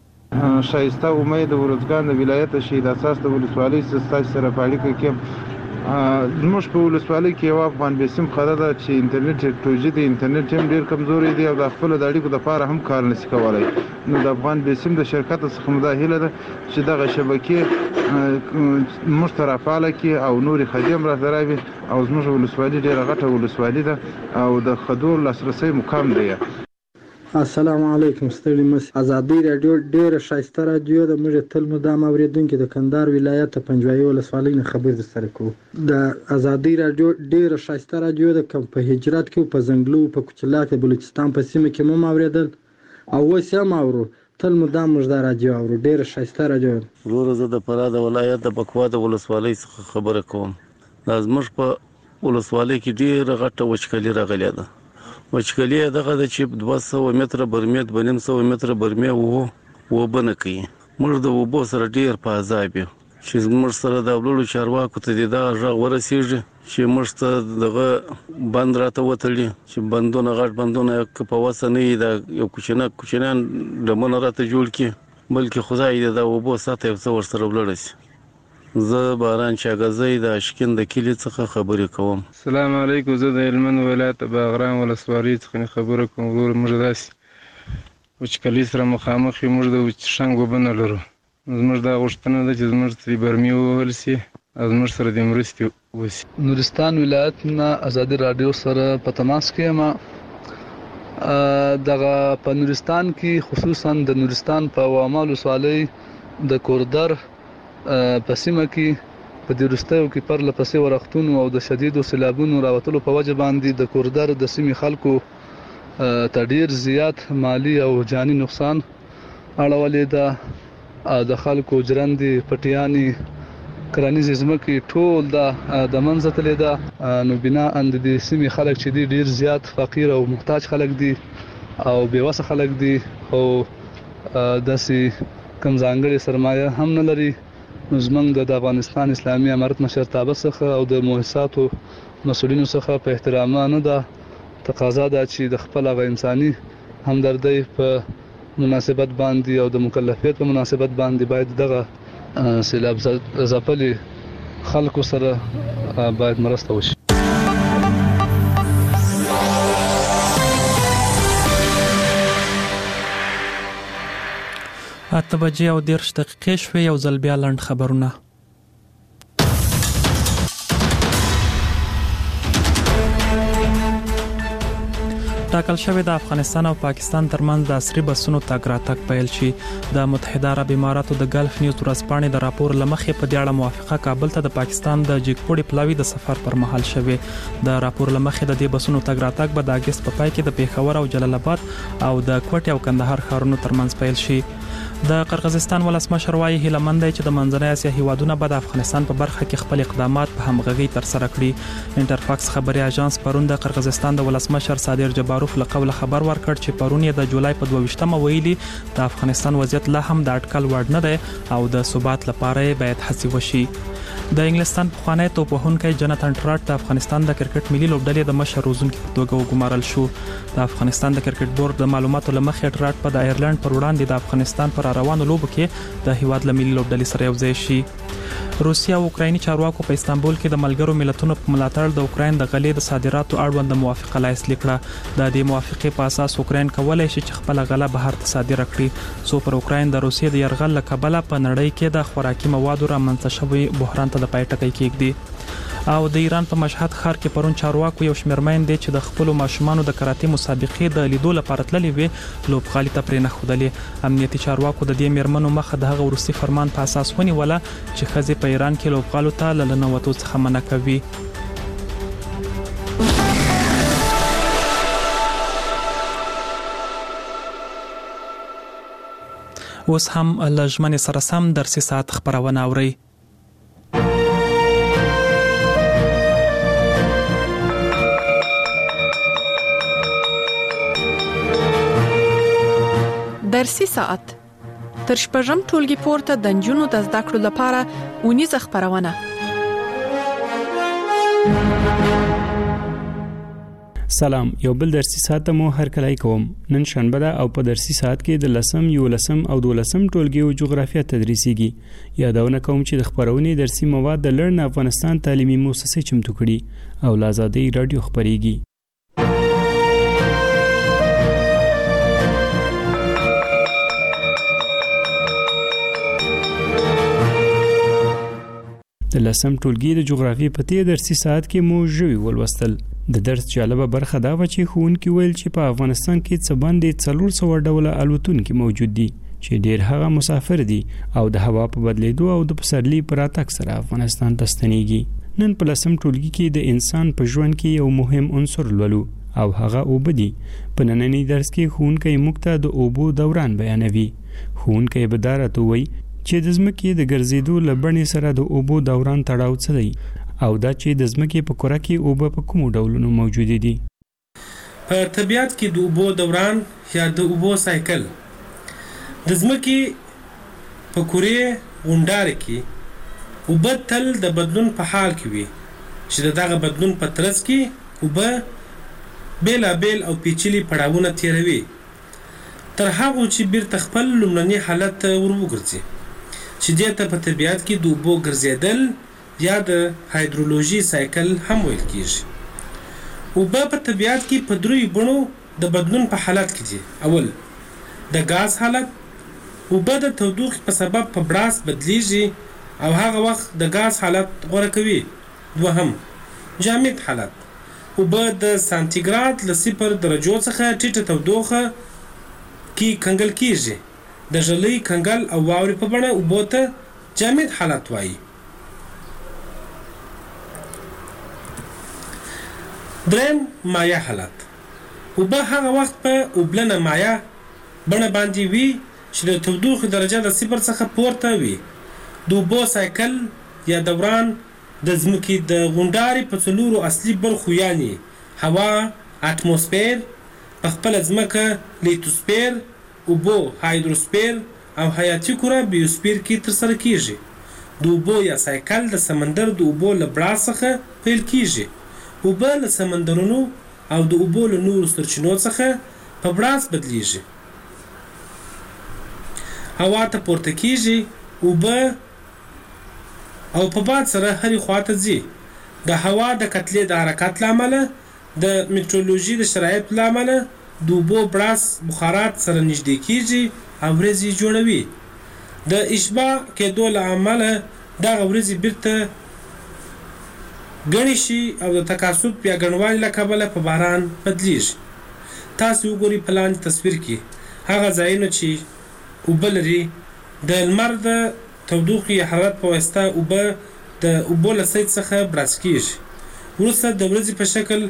شایسته امید ورزګان د ولایت شهید اساس د ولسوالۍ سره په اړیکه کې زموږ په ولسوالۍ کې یو افغان بسم خبره ده چې انټرنیټ ټیکنالوژي د انټرنیټ هم ډیر کمزوري دی او د خپل د اړیکو لپاره هم کار نشي کولای. نو د افغان بسم د شرکت څخه مداهله ده چې دغه شبکې مشترکاله کې او نوري خدمات راځي او زموږ ولسوالۍ ډیره غټه ولسوالۍ ده او د خدور لاسرسي مقام دی. السلام علیکم ستړي مس ازادي رادیو ډیره شایسته رادیو د موږ تل مدام اوریدونکو د کندهار ولایت پنځوي ولسوالۍ نه خبر سره کو د ازادي رادیو ډیره شایسته رادیو د کم په هجرت کې په زنګلو په کوچلا کې بلوچستان په سیمه کې مو اوریدل او وسه ما اورو تل مدام موږ د رادیو اورو ډیره شایسته رادیو. ورور د فراد ولایت د بکوا د ولسوالۍ څخه خبره کوم. لازمش په ولسوالۍ کې ډیره غټه وچکلي راغلی ده. وچکلي دغه د چې 200 متره برمیت بنیم 100 متره برمه وو بنه کوي. موږ د وبو سره ډیر په عذاب یو چې موږ سره د ولولو چارواکو ته دا غږ ورسیږي چې موږ ته دغه بند راته وتړي چې بندونه غټ بندونه په وسنه د یو کوچنان د من راته جوړ کی بلکې خدای دې دا وبو ساته یو څور سره ولړسي. زه باران شاګزی د اشکن د کلی څخه خبرې کوم. السلام علیکم. زه د هلمند ولایت باغران ولسوالۍ څخه خبره کوم. ورور موږ داسې وچکلي سره مخامخ یو موږ د وچشنګ وبه نه لرو. زموږ دا غوښتنه ده چې زموږ ترې برمې ووهل سي او زموږ سره د مرستې وسي. نورستان ولایت نه ازادي رادیو سره په تماس کې یم. دغه په نورستان کې خصوصا د نورستان په واما ولسوالۍ د کوردر په سیمه کې په دې وروستیو کې پرله پسې ورښتونو او د شدیدو سیلابونو راوتلو په وجه باندې د کوردر د سیمې خلکو ته ډیر زیات مالی او جاني نقصان اړولې ده. د خلکو ژرندې پټیانې کرنیزې ځمکې ټول د منځه تللې ده. نو بناء د دې سیمې خلک چې دي ډیر زیات فقیر او محتاج خلک دي او بېوسه خلک دي او داسې کم ځانګړې سرمایه هم نه لري. نو زموږ د افغانستان اسلامي امارت مشرتابه څخه او د مؤسساتو مسؤلینو څخه په احترامانه ده تقاضا ده چې د خپل هغه انساني همدردۍ په مناسبت باندې او د مکلفیت په مناسبت باندې باید دغه سیلاب ځپلي خلکو سره باید مرسته وشي. اته بجې او 10 دقیقې شوې. یو ځل بیا لنډ خبرونه. ټاکل شوی د افغانستان او پاکستان ترمنځ د عصري بسونو تګ راتګ پیل شي. د متحده عرب اماراتو د ګلف نیوز ورځپاڼې د راپور لمخې په دې اړه موافقه کابل ته د پاکستان د جګپوړي پلاوي د سفر پر مهال شوه. د راپور لمخې د دې بسونو تګ راتګ به د اگست په پای کې د پیښور او جلال آباد او د کوټې او کندهار ښارونو ترمنځ پیل شي. د قرغیزستان ولسمشر وايي هیلمند دی چې د منځنۍ اسیا هیوادونه به د افغانستان په برخه کې خپل اقدامات په همغږي تر سره کړي. انټرفاکس خبري اژانس پرون د قرغیزستان د ولسمشر صادر جباروف له قوله خبر ورکړ چې پرون یې د جولای په 22مه ویلي د افغانستان وضعیت لا هم د اټکل وړ نه دی او د ثبات لپاره باید هڅې وشي. د انګلستان پخوانی توپوهونکی جناتان ټراټ د افغانستان د کرکټ ملي لوبډلې د مشر روزونکي په توګه وګمارل شو. د افغانستان د کرکټ بورډ د معلوماتو لمخې ټراټ په د ایرلند پر وړاندې د افغانستان پر روانو لوبو کې د هیواد له ملي لوبډلې سره یوځای شي. روسیا او اوکرایني چارواکو په استانبول کې د ملګرو ملتونو په ملاتړ د اوکراین د غلې د صادراتو اړوند موافقه لاسلیک کړه. د دې موافقې په اساس اوکراین کولای شي چې خپل غله بهر ته صادره کړي. څو پر اوکراین د روسیې د يرغل له کبله په نړۍ کې د خوراکي موادو رامنځته شوی بحران ته د پای ټکی کېږدي. او د ایران په مشهد ښار کې پرون چارواکو یو شمېر میندې چې د خپل ماشومانو د کراټي مسابقې د لیدو لپاره تللې وي لوبغالي ته پرې نه ښودلې. امنیتي چارواکو د دې میرمنو مخه د هغه وروستي فرمان په اساس ونیوله چې ښځې په ایران کې لوبغالو ته له ننوتو څخه منع کوي. اوس هم له ژمنې سره سم درسي ساعت خبرونه اورئ. درسي ساعت تر شپږم ټولګي پورته د نجونو د زده کړو لپاره اونیزه خبرونه. سلام، یو بل درسي ساعت مو هرکلی کوم. نن شنبه ده او په درسي ساعت کې د 10 11 او 12 ټولګي او جغرافیه تدریسيږي. یادونه کوم چې د خبرونې درسي مواد د لرن افغانستان تعلیمي مؤسسې چمتو کړي او له آزادۍ رادیو خبريږي. د 10 ټولګي د جغرافیې په تیر درسي ساعت کې مو ژوي ولوستل. د درس جالبه برخه دا و چې ښوونکي ویل چې په افغانستان کې څه باندې 400 ډوله الوتونکي موجود دي چې ډیر هغه مسافر دي او د هوا په بدلیدو او د پسرلي پر راتګ سره افغانستان ته ستنېږي. نن په 10 ټولګي کې د انسان په ژوند کې یو مهم عنصر لولو او هغه اوبه دي. په نننی درس کې ښوونکی موږ ته د اوبو دوران بیانوي. ښوونکی به دا راته وایي چې د ځمکې د ګرځېدو له بڼې سره د اوبو دوران تړاو څه دی او دا چې د ځمکې په کره کې اوبه په کومو ډولونو موجود دي. په طبیعت کې د اوبو دوران یا د اوبو سایکل د ځمکې په کره غونډاره کې اوبه تل د بدلون په حال کې وي چې دغه بدلون په ترڅ کې اوبه بیلابیل او پیچلي پړاوونه تیروي تر هغه چې بیرته خپل لومړني حالت ته وروګرځي چې دته په طبیعت کې د اوبو ګرځیدل یا د هایدرولوژي سایکل هم ویل کیږي. اوبه په طبیعت کې په دریو بڼو د بدلون په حالت کې دي. اول د غاز حالت، اوبه د تودوخې په سبب په براس بدلیږي او هغه وخت د غاز حالت غوره کوي. دوهم جامد حالت، اوبه د سانتیګراد له 0 درجو څخه ټیټه تودوخه کې کنګل کیږي. د ژلۍ کنګل او واورې په بڼه اوبو ته جامد حالت وایي. دریم مایع حالت. اوبه هغه وخت په اوبلنه مایع بڼه باندې وي چې د تودوخې درجه د 0 څخه پورته وي. د اوبو سایکل یا دوران د ځمکې د غونډارې په 4 اصلي برخو یعنی هوا، اتموسفیر، په خپله ځمکه لیتوسفیر، اوبو هایدروسفیر او حیاتي کره بیوسفیر کې ترسره کیږي. د اوبو یا سایکل د سمندر د اوبو له بړاس څخه پیل کیږي. اوبه له سمندرونو او د اوبو له نورو سرچینو څخه په بړاس بدلیږي. هوا ته پورته کیږي، اوبه او په باد سره هرې خواته ځي. د هوا د کتلې د حرکت له امله، د میټرولوژي د شرایطو له امله د اوبو بړاس بخارات سره نږدې کیږي او ورېځې جوړوي. د اشباع کېدو له امله دغه ورېځې بیرته ګڼې شي او د تکاثف یا ګڼوالي له کبله په باران بدلیږي. تاسې وګورئ په لاندې تصویر کې هغه ځایونه چې اوبه لري. د لمر د تودوخې یا حرارت په واسطه اوبه د اوبو له سید څخه براس کیږي. وروسته د ورځې په شکل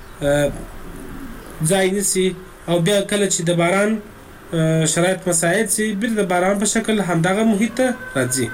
ځای نیسي او بیا کله چې د باران شرایط مساعد سي بیرته د باران په شکل همدغه محیط ته راځي.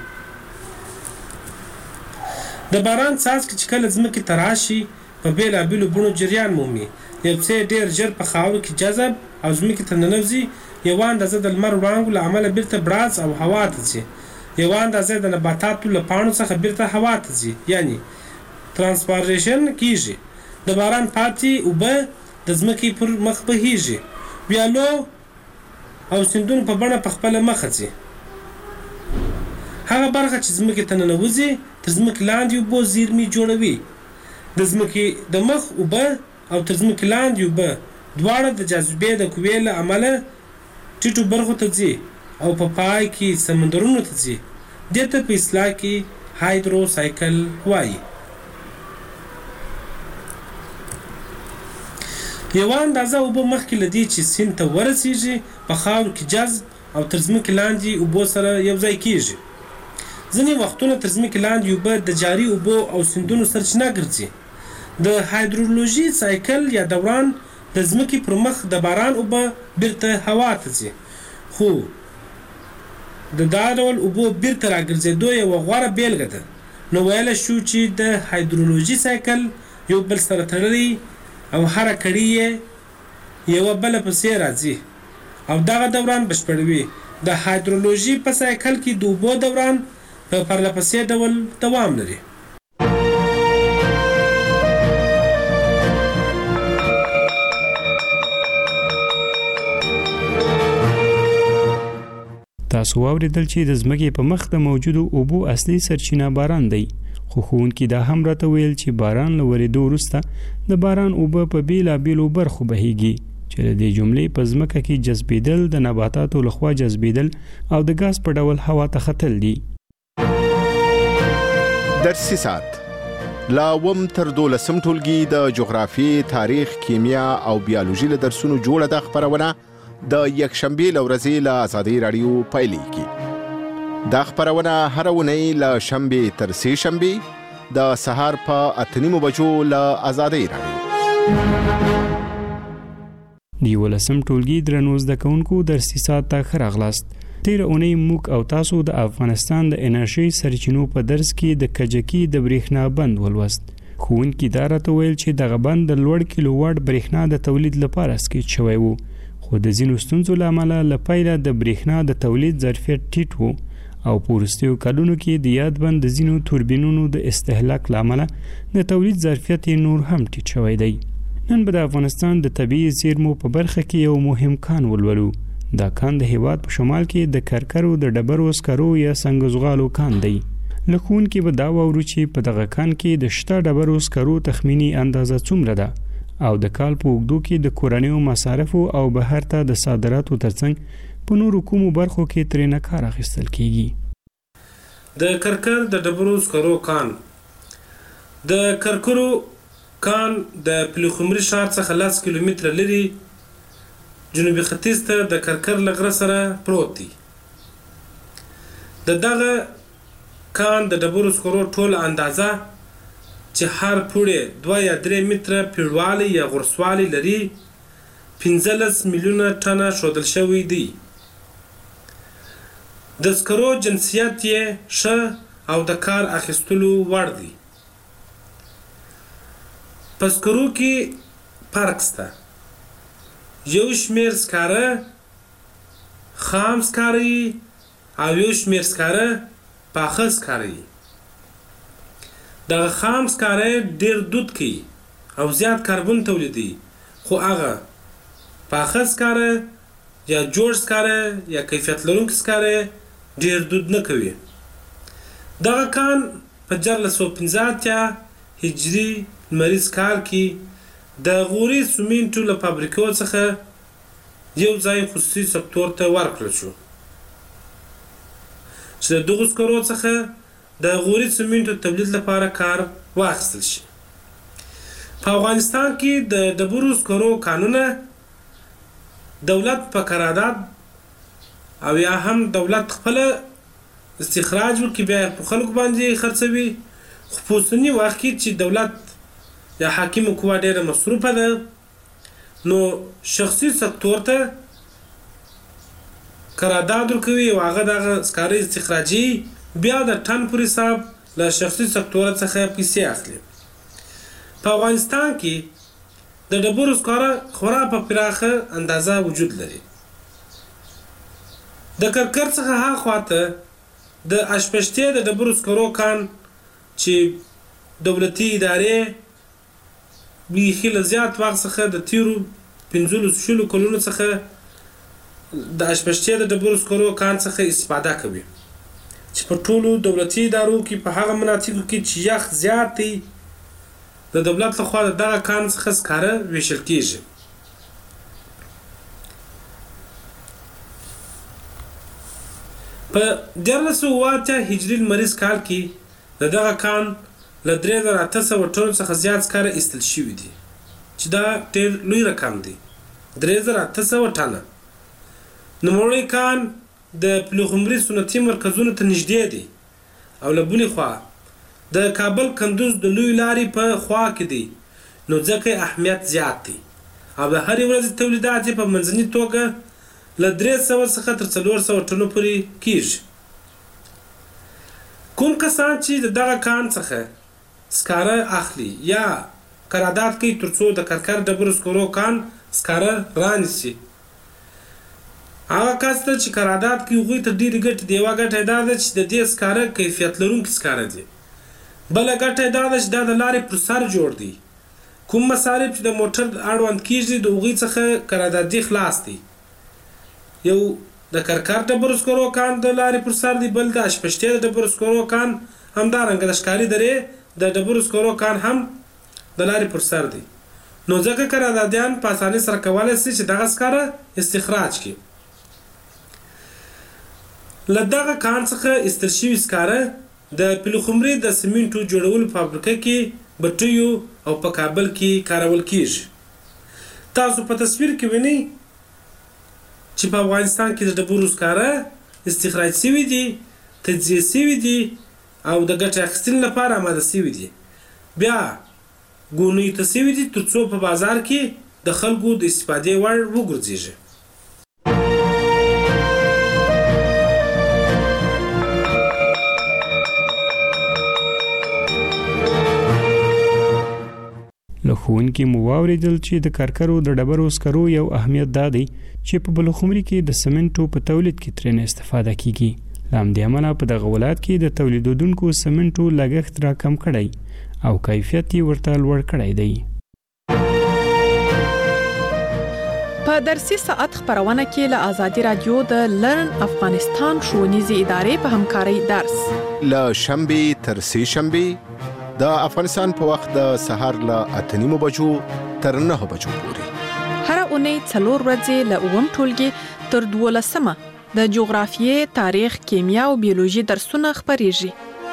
د باران څاڅکي چې کله ځمکې ته راشي په بېلابېلو بڼو جریان مومي. یو څه ډېر ژر په خاورو کې جذب او ځمکې ته ننوځي. یوه اندازه د لمر وړانګو له امله بیرته بړاس او هوا ته ځي. یوه اندازه د نباتاتو له پاڼو څخه بیرته هوا ته ځي، یعنی ترانسپاریشن کیږي. د باران پاتې اوبه د ځمکې پر مخ بهیږي، ویالو او سیندونو په بڼه په خپله مخه ځي. هغه برخه چې ځمکې ته ننوځي تر ځمکې لاندې اوبو زیرمې جوړوي. د ځمکې د مخ اوبه او تر ځمکې لاندې اوبه دواړه د جاذبې د قوې له امله ټیټو برخو ته ځي او په پای کې سمندرونو ته ځي. دې ته په اصطلاح کې هایدرو سایکل وایي. یوه اندازه اوبه مخکې له دې چې سیند ته ورسیږي په خاورو کې جذب او تر ځمکې لاندې اوبو سره یو ځای کیږي. ځینې وختونه تر ځمکې لاندې اوبه د جاري اوبو او سیندونو سرچینه ګرځي. د هایدرولوژي سایکل یا دوران د ځمکې پر مخ د باران اوبه بیرته هوا ته ځي، خو د دا ډول اوبو بیرته راګرځېدو یوه غوره بیلګه ده. نو ویلی شو چې د هایدرولوژي سایکل یو بل سره تړلی او هره کړي یې یوه بله پسې راځي او دغه دوران بشپړوي. د هایدرولوژي په سایکل کې د اوبو دوران په پرلهپسې ډول دوام لري. تاسو واوریدل چې د ځمکې په مخ د موجودو اوبو اصلي سرچینه باران دی، خو ښوونکي دا هم راته ویل چې باران له ورېدو وروسته د باران اوبه په بېلابېلو برخو بهیږي چې د دې جملې په ځمکه کې جذبېدل، د نباتاتو لخوا جذبېدل او د ګاز په ډول هوا ته ختل دي. درسي ساعت لا وم تر 12 ټولګي د جغرافي، تاریخ، کیمیا او بیولوژي له درسونو جوړه د خبرونه د یکشنبه لورځي له آزادۍ رادیو پایلیږي. دا خبرونه هر ونی له شنبه تر سه شنبه د سهار په 8:30 بجو له آزادۍ رادیو. دی ولسم ټولګي درنو زده کوونکو درسي ساعت ته خراغلاست. تیر اونۍ موږ او تاسو د افغانستان د انرژي سرچینو په درس کې د کجکي د برېښنا بند ولوست. ښوونکي دا راته ویل چې دغه بند د لوړ کیلو واټ برېښنا د تولید لپاره سکیچ شوی و، خو د ځینو ستونزو له امله له پیله د برېښنا د تولید ظرفیت ټیټ و او په وروستیو کلونو کې د یاد بند د ځینو توربینونو د استهلاک له امله د تولید ظرفیت نور هم ټیټ شوی دی. نن به د افغانستان د طبیعي زیرمو په برخه کې یو مهم کان ولولو. دا کان د هیواد په شمال کې د کرکرو د ډبرو سکرو یا سنگزغالو کان دی. لکون کې به دا وورو چې په دغه کان کې د شته ډبرو سکرو تخمینی اندازه څومره ده او د کال په اوږدو کې د کورنیو مصارفو او بهر ته د صادراتو ترڅنګ په نورو کومو برخو کې ترې نه کار اخیستل کیږي. د کرکر د ډبرو سکرو کان د کرکرو کان د پلخمري ښار څخه 10 کیلومتره لري جنوبي ختیځ ته د کرکر له غره سره پروت دی. د دغه کان د ډبرو سکرو ټوله اندازه چې هر پوړی 2 یا 3 متره پیړوالی یا غرسوالی لري 15 میلیونه ټنه ښودل شوی دی. د سکرو جنسیت یې ښه او د کار اخیستلو وړ دی. په سکرو کې فرق شته. یو شمېر سکاره خام سکاره یي او یو شمېر سکاره پاخه سکاره یي. دغه خام سکاره ډېر دود کوي او زیات کاربن تولیدوي، خو هغه پاخه سکاره یا جوړ سکاره یا کیفیت لرونکي سکاره ډېر دود نه کوي. دغه کان په 1415 هجري لمریز کال کې د غوري سمنټو له فابریکو څخه یو ځای خصوصي سکتور ته ورکړل شو چې د دغو سکرو څخه د غوري سمنټو تولید لپاره کار واخیستل شي. په افغانستان کې د ډبرو سکرو کانونه دولت په قرارداد او یا هم دولت خپل استخراج وکړي بیا په خلکو باندې خرڅوي، خو په اوسني وخت کې چې دولت یا حاکمه قوه ډېره مصروفه ده نو شخصي سکتور ته قرارداد ورکوي او هغه دغه سکاره استخراجي بیا د ټن پر حساب له شخصي سکتور څخه پیسې اخلي. په افغانستان کې د ډبرو سکاره خورا په پراخه اندازه وجود لري. د کرکر څخه هاخواته د اشپشتې د ډبرو سکرو کان چې دولتي ادارې بیخي له زیات وخت څخه د تیرو 15 کلونو څخه د اشپشتې د ډبرو سکرو کان څخه استفاده کوي چې په ټولو دولتي ادارو کې په هغه مناطقو کې چې یخ زیات دی د دولت لخوا دغه کان څخه سکاره ویشل کیږي. په 1408 هجري لمریز کال کې دغه کان له 3800 ټنو څخه زیات سکاره ایستل شوي دي چې دا ډېر لوی رقم دی. 3800 ټنه. نوموړی کان د پلخمري صنعتي مرکزونو ته نږدې دی او له بلې خوا د کابل کندوز د لوی لارې په خوا کې دی، نو ځکه اهمیت زیات دی او د هرې ورځې تولیدات په منځني توګه له 300 څخه تر 400 ټنو پورې کیږي. کوم کسان چې دغه کان څخه سکاره اخلي یا قرارداد کوي ترڅو د کرکر ډبرو سکرو کان سکاره رانیسي، هغه کس ته چې قرارداد کوي هغوی ته ډېرې ګټې دي. یوه ګټه یې دا ده چې د دې سکاره کیفیت لرونکي سکاره دي. بله ګټه یې دا ده چې دا د لارې پر سر جوړ دی. کوم مصارف چې د موټر اړوند کیږي د هغوی څخه قراردادي خلاص دی. یو د کرکر ډبرو سکرو کان د لارې پر سر دی، بل د اشپشتې د ډبرو سکرو کان همدارنګه د ښکاري درې د ډبرو سکرو کان هم د لارې پر سر دی. نو ځکه قراردادیان په اسانۍ سره کولی شي چې دغه سکاره استخراج کړي. له دغه کان څخه ایستل شوي سکاره د پلخمري د سمنټو جوړولو فابریکه کې بټیو او په کابل کې کارول کیږي. تاسو په تصویر کې وینئ چې په افغانستان کې د ډبرو سکاره استخراج شوي دي، تجزیه شوي دي او د ګټې اخیستنې لپاره آماده شوي دي، بیا ګونیو ته شوي دي تر څو په بازار کې د خلکو د استفادې وړ وګرځېږي. له ښوونکي مو واورېدل چې د کرکرو د ډبرو سکرو یو اهمیت دا دی چې په بلخمري کې د سمنټو په تولید کې ترېنه استفاده کیږي. له همدې امله په دغه ولایت کې د تولیدونکو سمنټو لګښت راکم کړی او کیفیت یې ورته لوړ کړی دی. په درسي ساعت خبرونه کې له آزادي رادیو د لرن افغانستان ښوونیزې ادارې په همکارۍ درس له شنبې تر سې شنبې د افغانستان په وخت د سهار له 8:30 بجو تر 9 بجو پورې هر اونۍ 4 ورځې له 9 ټولګي تر 12 د جغرافیې، تاریخ، کیمیا او بیولوژي درسونه خبرېږي.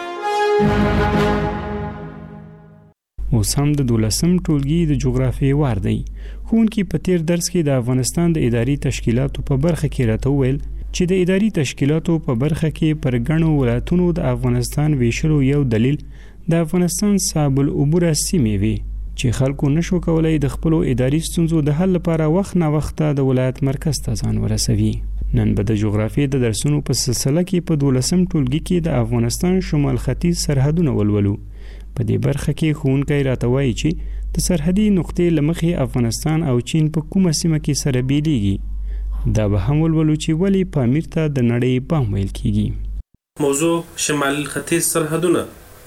اوس هم د 12 ټولګي د جغرافیې وار دی. ښوونکي په تیر درس کې د افغانستان د اداري تشکیلاتو په برخه کې راته وویل چې د اداري تشکیلاتو په برخه کې پر ګڼو ولایتونو د افغانستان ویشلو یو دلیل د افغانستان صعب العبور سیمې وي چې خلکو نشو کولای د خپل اداري ستونزو د حل لپاره وخت نه وخت د ولایت مرکز ته ځان ورسوي. نن به د جغرافیې د درسونو په سلسله کې په 12م ټولګي کې د افغانستان شمال ختیځ سرحدونه ولولو. په دې برخه کې ښوونکی راته وایي چې د سرحدي نقطې له مخې افغانستان او چین په کومه سیمه کې سره بیلیږي. دا به هم ولولو چې ولې پامیر ته د نړۍ بام ویل کیږي. موضوع شمال ختیځ سرحدونه.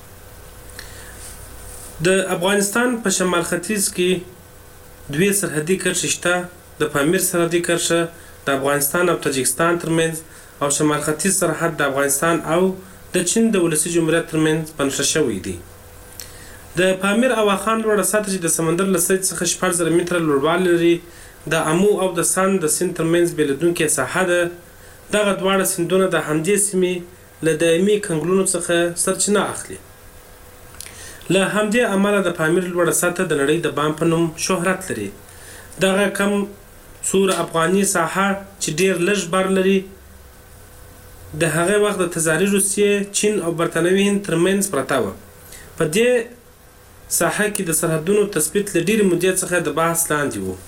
د افغانستان په شمال ختیځ کې دوه سرحدي کرښې شته. د پامیر سرحدي کرښه د افغانستان او تاجکستان ترمنځ او شمال ختیځ سرحد د افغانستان او د چین د ولسي جمهوریت ترمنځ بنسټ شوی دی. د پامیر اواخان لوړه سطح چې د سمندر له سطحې څخه 4000 متره لوړوالی لري د امو او د سان د سیند ترمنځ بیلېدونکې ساحه ده. دغه دواړه سیندونه د همدې سیمې له دایمي کنګلونو څخه سرچینه اخلي. له همدې امله د پامیر لوړه سطح د نړۍ د بام په نوم شهرت لري. دغه کم سور افغاني ساحه چې ډیر لږ بر لري د هغه وخت د تزاري روسیې، چین او برتانوي هند ترمنځ پرته وه. په دې ساحه کې د سرحدونو تثبیت له ډیرې مودې څخه د بحث لاندې و.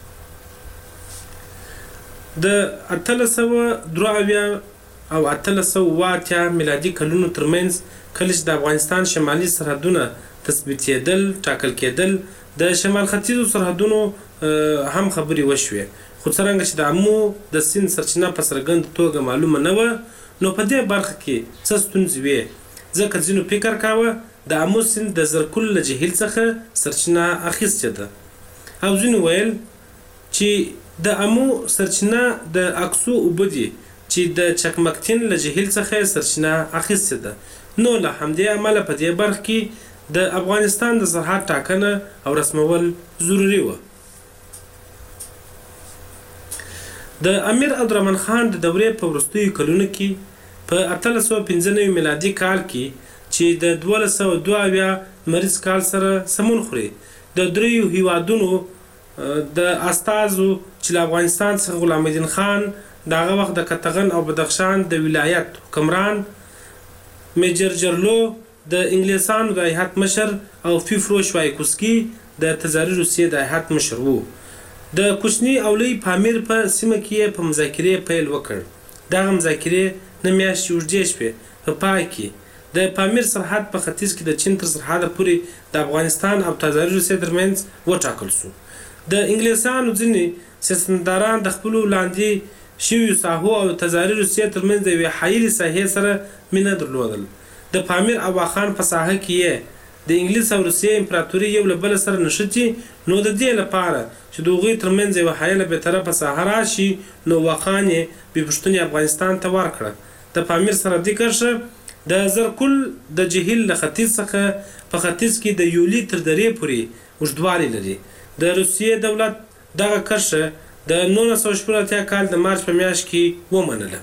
د 1883 او 1880 میلادي کلونو ترمنځ کله چې د افغانستان شمالي سرحدونه تثبیتېدل ټاکل کېدل د شمال ختیځو سرحدونو هم خبرې وشوې. خو څرنګه چې د امو د سیند سرچینه په څرګنده توګه معلومه نه وه نو په دې برخه کې څه ستونزې وې. ځکه ځینو فکر کاوه د امو سیند د زرکل له جهیل څخه سرچینه اخیستې ده او ځینو ویل چې د امو سرچینه د اکسو اوبه دي چې د چکمکتین له جهیل څخه سرچینه اخیستې ده. نو له همدې امله په دې برخه کې د افغانستان د سرحد ټاکنه او رسمول ضروري وه. د امیر عبدالرحمن خان د دورې په وروستیو کلونو کې په 1895 میلادي کال کې چې د 1202 مریض کال سره سمون خوري د دریو هیوادونو د استازو چې له افغانستان څخه غلام الدین خان دغه وخت د کتغن او بدخشان د ولایت حکمران، میجر جرلو د انګلیسانو د هیات مشر او فیفرو شوایکوسکي د تزاري روسیې د هیات مشر وو. د کوچني او لوی پامیر په سیمه کې په مذاکرې پیل وکړ. دغه مذاکرې نه میاشتې اوږدې شوې. په پای کې د پامیر سرحد په ختیځ کې د چین تر سرحده پورې د افغانستان او تزاري روسیې ترمنځ وټاکل شو. د انګلیسانو ځینې سیاستمداران د خپلو لاندې شویو ساحو او تزاري روسیې ترمنځ د یوې حایلې ساحې سره مینه درلودل. د پامیر اواخان په ساحه کې یې د انګلیس او روسیې امپراتوري یو له بل سره نښتي. نو د دې لپاره چې د هغوی ترمنځ یوه حایله بېطرفه ساحه راشي نو واخان یې بې پوښتنې افغانستان ته ورکړه. د پامیر سرحدي کرښه د زرکل د جهیل له ختیځ څخه په ختیځ کې د یولي تر درې پورې اوږدوالی لري. د روسیې دولت دغه کرښه د 1980 کال د مارچ په میاشت کې ومنله.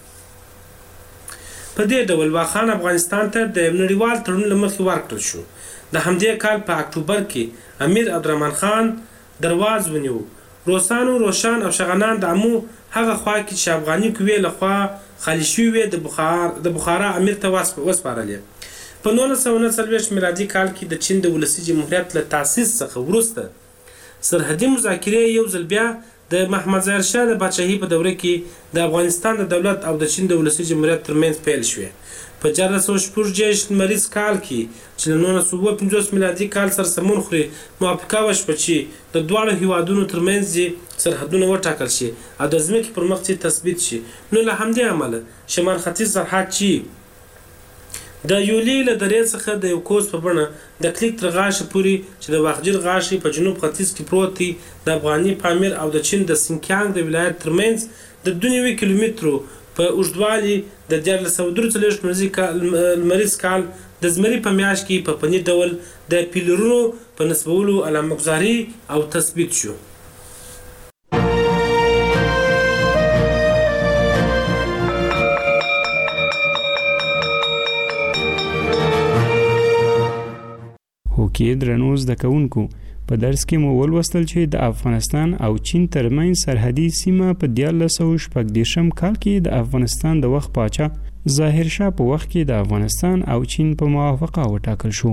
په دې ډول واخان افغانستان ته د نړیوال تړون له مخې ورکړل شو. د همدې کال په اکتوبر کې امیر عبدالرحمن خان درواز ونیو. روسانو، روشان او شغنان د امو هغه خوا کې چې افغاني قوې لخوا خالي شوې د بخارا امیر ته وسپارلې. په 1939 میلادي کال کې د چین د ولسي جمهوریت له تاسیس څخه وروسته سرحدي مذاکرې یو ځل بیا د محمد ظاهر شاه د پاچاهۍ په دوره کې د افغانستان د دولت او د چین د ولسي جمهوریت ترمنځ پیل شوې. په 1466 لمریز کال کې چې له 1950 میلادي کال سره سمون خوري موافقه وشوه چې د دواړو هیوادونو ترمنځ سرحدونه وټاکل شي او د ځمکې پر مخ تثبیت شي. نو له همدې امله شمال ختیځ سرحد چې د یولي له درې څخه د یو کوس په بڼه د کلیک تر غاښه پورې چې د واخجل غاښې په جنوب ختیځ کې پروت دی د افغاني پامیر او د چین د سینکیانګ د ولایت ترمنځ د 2 کیلومترو په اوږدوالي د 1443 لمریز کال د زمري په میاشت کې په فني ډول د پیلرونو په نسبولو علامه‌ګذاري او تثبیت شو. کې درنو زده کوونکو په درس کې مو ولوستل چې د افغانستان او چین ترمنځ سرحدي سیمه په 1914 کال کې د افغانستان د وخت پاچا ظاهر شاه په وخت کې د افغانستان او چین په موافقه وټاکل شو.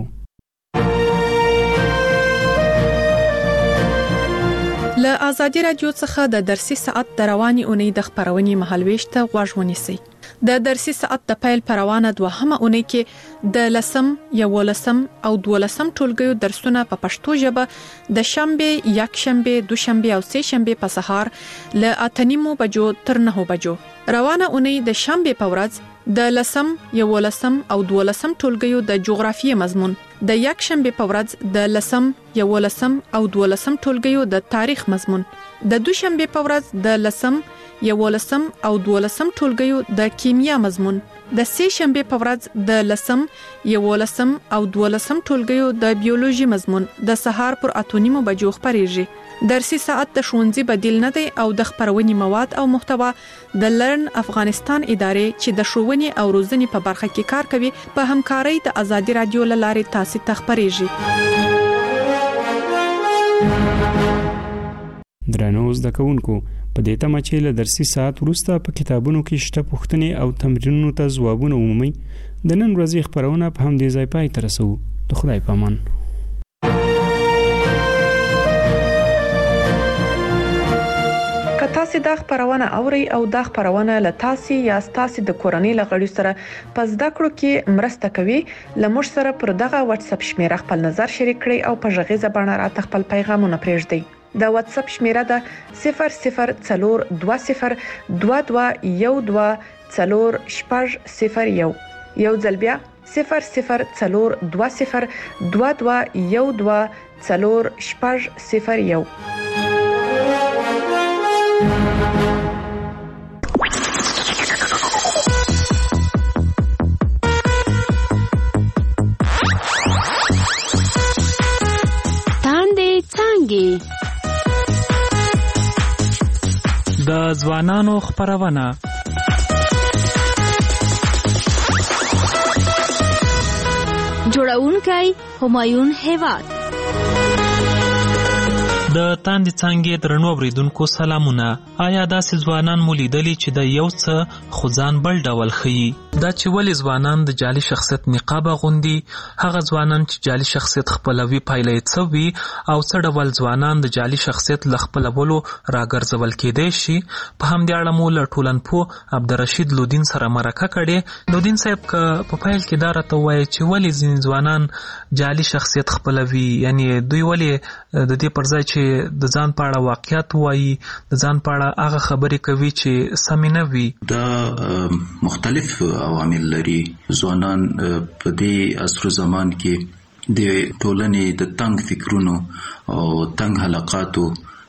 له ازادي رادیو څخه د درسي ساعت د رواني اونۍ د خبرونې مهالويش ته غوږ ونیسئ. د درسي ساعت د پیل پروانه دوهمه اونۍ کې د لسم، یولسم او دولسم ټولګیو درسونه په پښتو ژبه د شنبه، یکشنبه، دوشنبه او سه شنبه په سهار له 8:30 بجو تر 9 بجو. روانه اونۍ د شنبه په ورځ د لسم، یولسم او دولسم ټولګیو د جغرافیې مضمون، د یکشنبه په ورځ د لسم، یولسم او دولسم ټولګیو د تاریخ مضمون، د دوشنبه په ورځ د لسم، یولسم او دولسم ټولګیو د کیمیا مضمون، د سه شنبه په ورځ د لسم، یولسم او دولسم ټولګیو د بیولوژي مضمون د سهار پر 8:30 بجو خبريږي. درسي ساعت د ښوونځي بدیل نه دی او د خبرونې مواد او محتوا د لرن افغانستان ادارې چې د ښوونې او روزنې په برخه کې کار کوي په همکارۍ د ازادي رادیو لارې تاسو ته خبريږي. درنو زده کوونکو، په دې تمه چې له درسي ساعت وروسته په کتابونو کې شته پوښتنې او تمرینونو ته ځوابونه ومومئ، د نن ورځې خبرونه په همدې ځای پای ته رسوو. د خدای په امان. تاسو دا خبرونه اوري او دا خبرونه له تاسو یا تاسو د کورنۍ لغړی سره پس دا کړو کې مرسته کوي. لمر سره پر دغه واتس اپ شمیره خپل نظر شریک کړئ او په ژغې زبانه راته خپل پیغامونه پرېږدئ. دا واتس اپ شمیره ده 002012124001. یو ځل بیا 002012124001. د ځوانانو خبرونه جوړونکی همایون هیواد. د تاندې څنګه درنو اوریدونکو سلامونه. آیا داسې ځوانان مو لیدلی چې د یو څه خو ځان بل ډول ښیي؟ دا چې ولې ځوانان د جعلي شخصیت نقاب اغوندي؟ هغه ځوانان چې جعلي شخصیت خپلوي پایله یې څه وي او څه ډول ځوانان د جعلي شخصیت له خپلولو راګرځول کېدای شي؟ په همدې اړه مو له ټولنپوه عبدالرشید لودین سره مرکه کړې. لودین صاحب که په پیل کې دا راته ووایي چې ولې ځینې ځوانان جعلي شخصیت خپلوي، یعنی دوی ولې د دې پر ځای چې د ځان په اړه واقعیت وایي، د ځان په اړه هغه خبرې کوي چې سمې نه وي؟ دا مختلف عوامل لري. ځوانان په دې عصر زمان کې د ټولنې د تنگ فکرونو او تنگ حلقاتو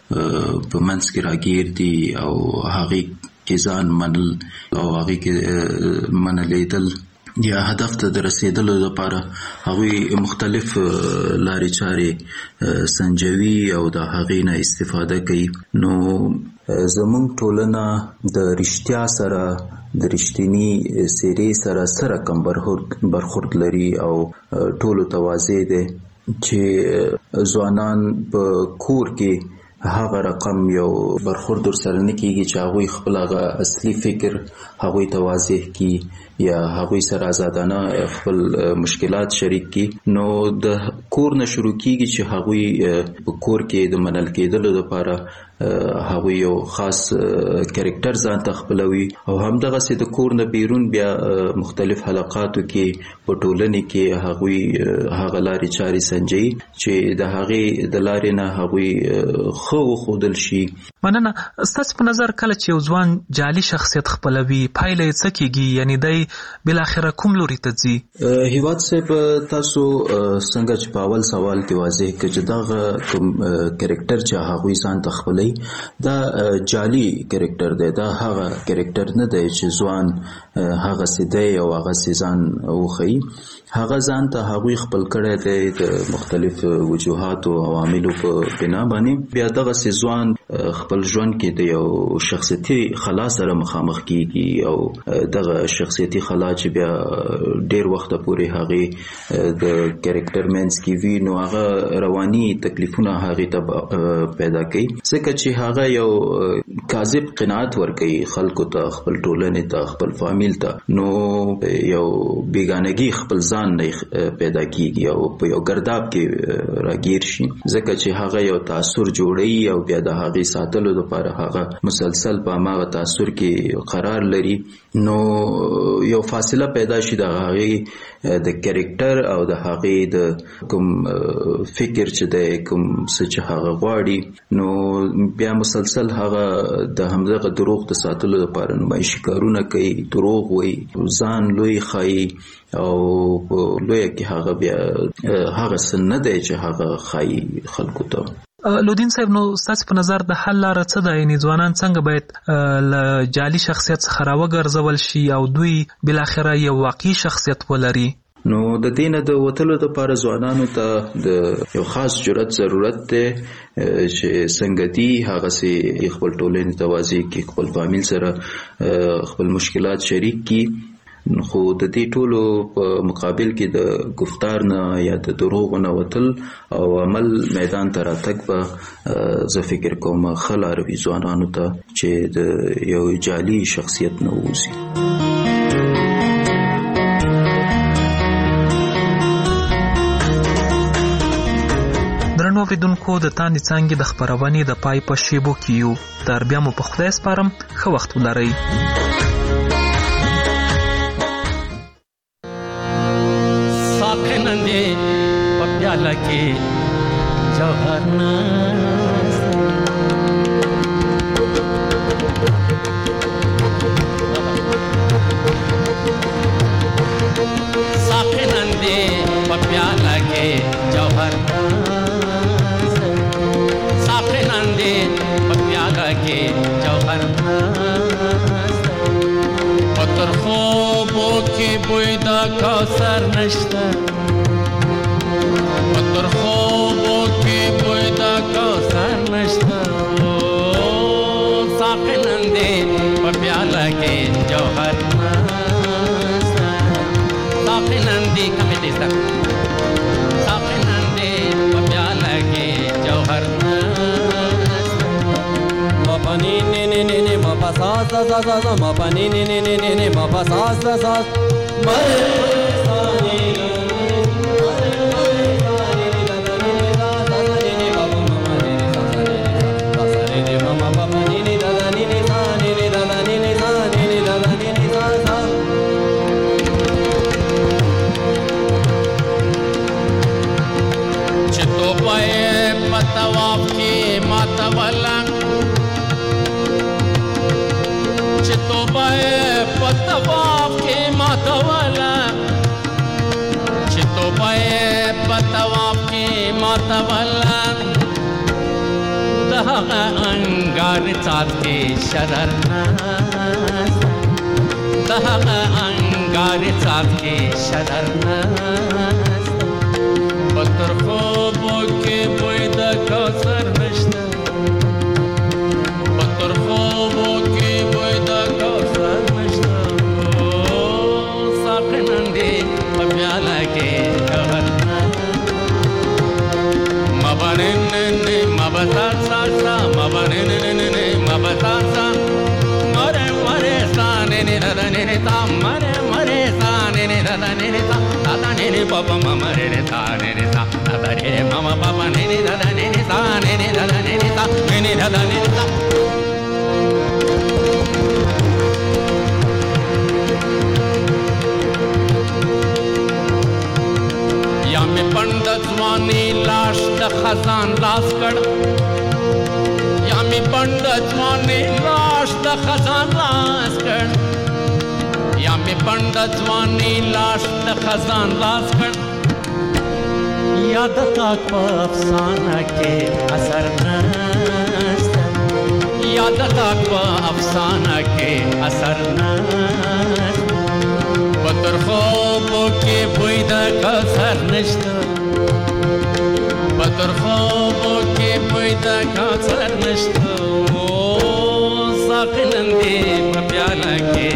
په منځ کې راګیر دي او هغې کې ځان منل او هغې کې منلیدل یا هدف ته د رسیدلو لپاره هغوی مختلف لارې چارې سنجوي او د هغې نه استفاده کوي. نو زموږ ټولنه د رښتیا سره د رښتینی څیرې سره کم برخورد لري او ټولو ته واضح دی چې ځوانان په کور کې هغه رقم یو برخورد سره نه کیږي چې هغوی خپل هغه اصلي فکر هغوی ته واضح کی یا هغوی سره آزادانه خپل مشکلات شریک کی. نو د کور نه شروع کیږي چې هغوی په کور کې د منل کېدلو لپاره هغوی یو خاص کریکټر ځان ته خپلوي او همدغسې د کور نه بیرون بیا مختلف حلقاتو کې په ټولنې کې هغوی هغه لارې چارې سنجوي چې د هغې د لارې نه هغوی ښه وښودل شي. مننه. ستاسو په نظر کله چې یو ځوان جعلي شخصیت خپلوي پایله یې څه کیږي؟ یعنی دی بالاخره کوم لوري ته ځي؟ هیواد صاحب تاسو څنګه چې په اول سوال کې واضح کړ چې دغه کوم کریکټر چې هغوی ځان ته خپلوي دا جعلي کریکټر دی، دا هغه کریکټر نه دی چې ځوان هغه سي دی او هغه سي ځان وښيي. هغه ځان ته هغوی خپل کړی دی د مختلف وجوهات او عواملو په بنا باندې. بیا دغه سي ځوان خپل ژوند کې د یو شخصیتي خلا سره مخامخ کیږي او دغه شخصیتي خلا چې بیا ډیر وخت پورې هغه د کریکټر مینس کې وی نو هغه رواني تکلیفونه هغه ته پیدا کوي ځکه چې هغه یو کاذب قناعت ورکوي خلکو ته خپل ټولنې ته خپل فامیل ته نو یو بیگانگی خپل ځان نه پیدا کیږي او په یو ګرداب کې راګیر شي ځکه چې هغه یو تاثر جوړي او بیا د هغه ساتلو لپاره هغه مسلسل په هغه تاثر کې قرار لري نو یو فاصله پیدا شي د هغه د کریکټر او د هغه د کوم فکر چې د کوم څه چې هغه غواړي نو بیا مسلسل هغه د همدغه دروغ د ساتلو لپاره نمایشي کارونه کوي دروغ وایي ځان لوی خایي او لوی کې هغه بیا هغه سن نه دی چې هغه خایي خلکو ته لودین صاحب نو ستاسو په نظر د حل لاره څه ده یعنی ځوانان څنګه باید له جعلي شخصیت څخه راوګرځول شي او دوی بل اخره یو واقعي شخصیت ولري نو د دینه د وتلو لپاره ځوانانو ته د یو خاص جرأت ضرورت دی چې څنګه دی هغه سي خپل ټولنې توازی کې خپل فامیل سره خپل مشکلات شریک کی خو د دې ټولو په مقابل کې د گفتار نه یا د دروغ نه وتل او عمل میدان ته راتګ به زه فکر کوم خلاره ځوانانو ته چې د یو جعلي شخصیت نه ووځي درنو اوریدونکو د تاندې څانګې د خپرونې د پای په شیبو کې یو تر بیا مو په خدای سپارم ښه وخت ولرئ लगे जौहर साखे नंदे पप्या लगे जौहर साखे नंदे पप्या लगे जौहर पत्थर خوبو के बुयदा कौसर नश्ता पत्थर خوبو के बुयदा कौसर नश्ता साखे नंदे पप्या लगे जौहर साखे नंदी कमे देता साखे नंदे पप्या लगे जौहर मपनी ने मपसा सा सा सा सा मपनी ने मपसा सा सा मरे तवाफ की मातवला चितोबाए पतवाफ की मातवला चितोबाए पतवाफ की मातवला दहा अंगार चाते शररना दहा अंगार चाते शररना पत्थर خوبو के बुयदा कौसर नश्ता पत्थर خوبو के बुयदा कौसर नश्ता साखे नंदे पप्या लगे जौहर मबने ने मबसा सा सा मबने ने मबसा सा मरे मरे साने ने रदने ता मरे मरे साने ने रदने ता ता ने पापा मरे ने ता ने ता ता ने मामा पापा ने दादा ने ता ने दादा ने ता ने दादा ने ता या में पंडित वानी लाश द खजान लाश कड़ या में पंडित वानी लाश द खजान लाश कड़ या में पंडित वानी लाश द खजान लाश कड़ याद तक अफसाना के असर नस्ता याद तक अफसाना के असर नस्ता पत्थर خوبو के बुयदा कौसर नश्ता पत्थर خوبو के बुयदा कौसर नश्ता प्याला के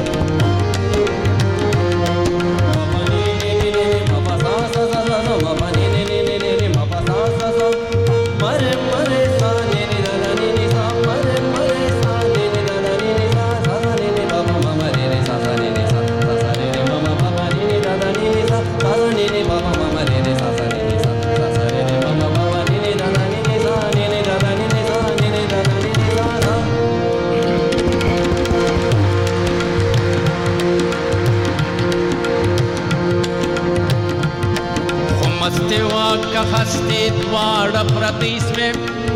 हस्ती द्वार प्रतिस्वे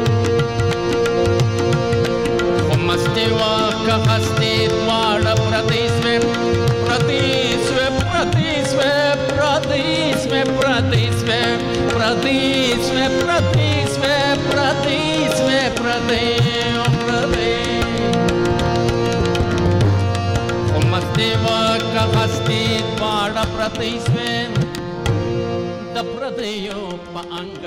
हस्ती द्वार प्रतिस्वे प्रतिस्वे प्रतिस्वे प्रतिस्वे प्रतिस्वे प्रतिस्वे प्रतिस्वे प्रतिस्वे प्रतिस्वे हस्ती द्वार प्रतिस्वे प्रदेयो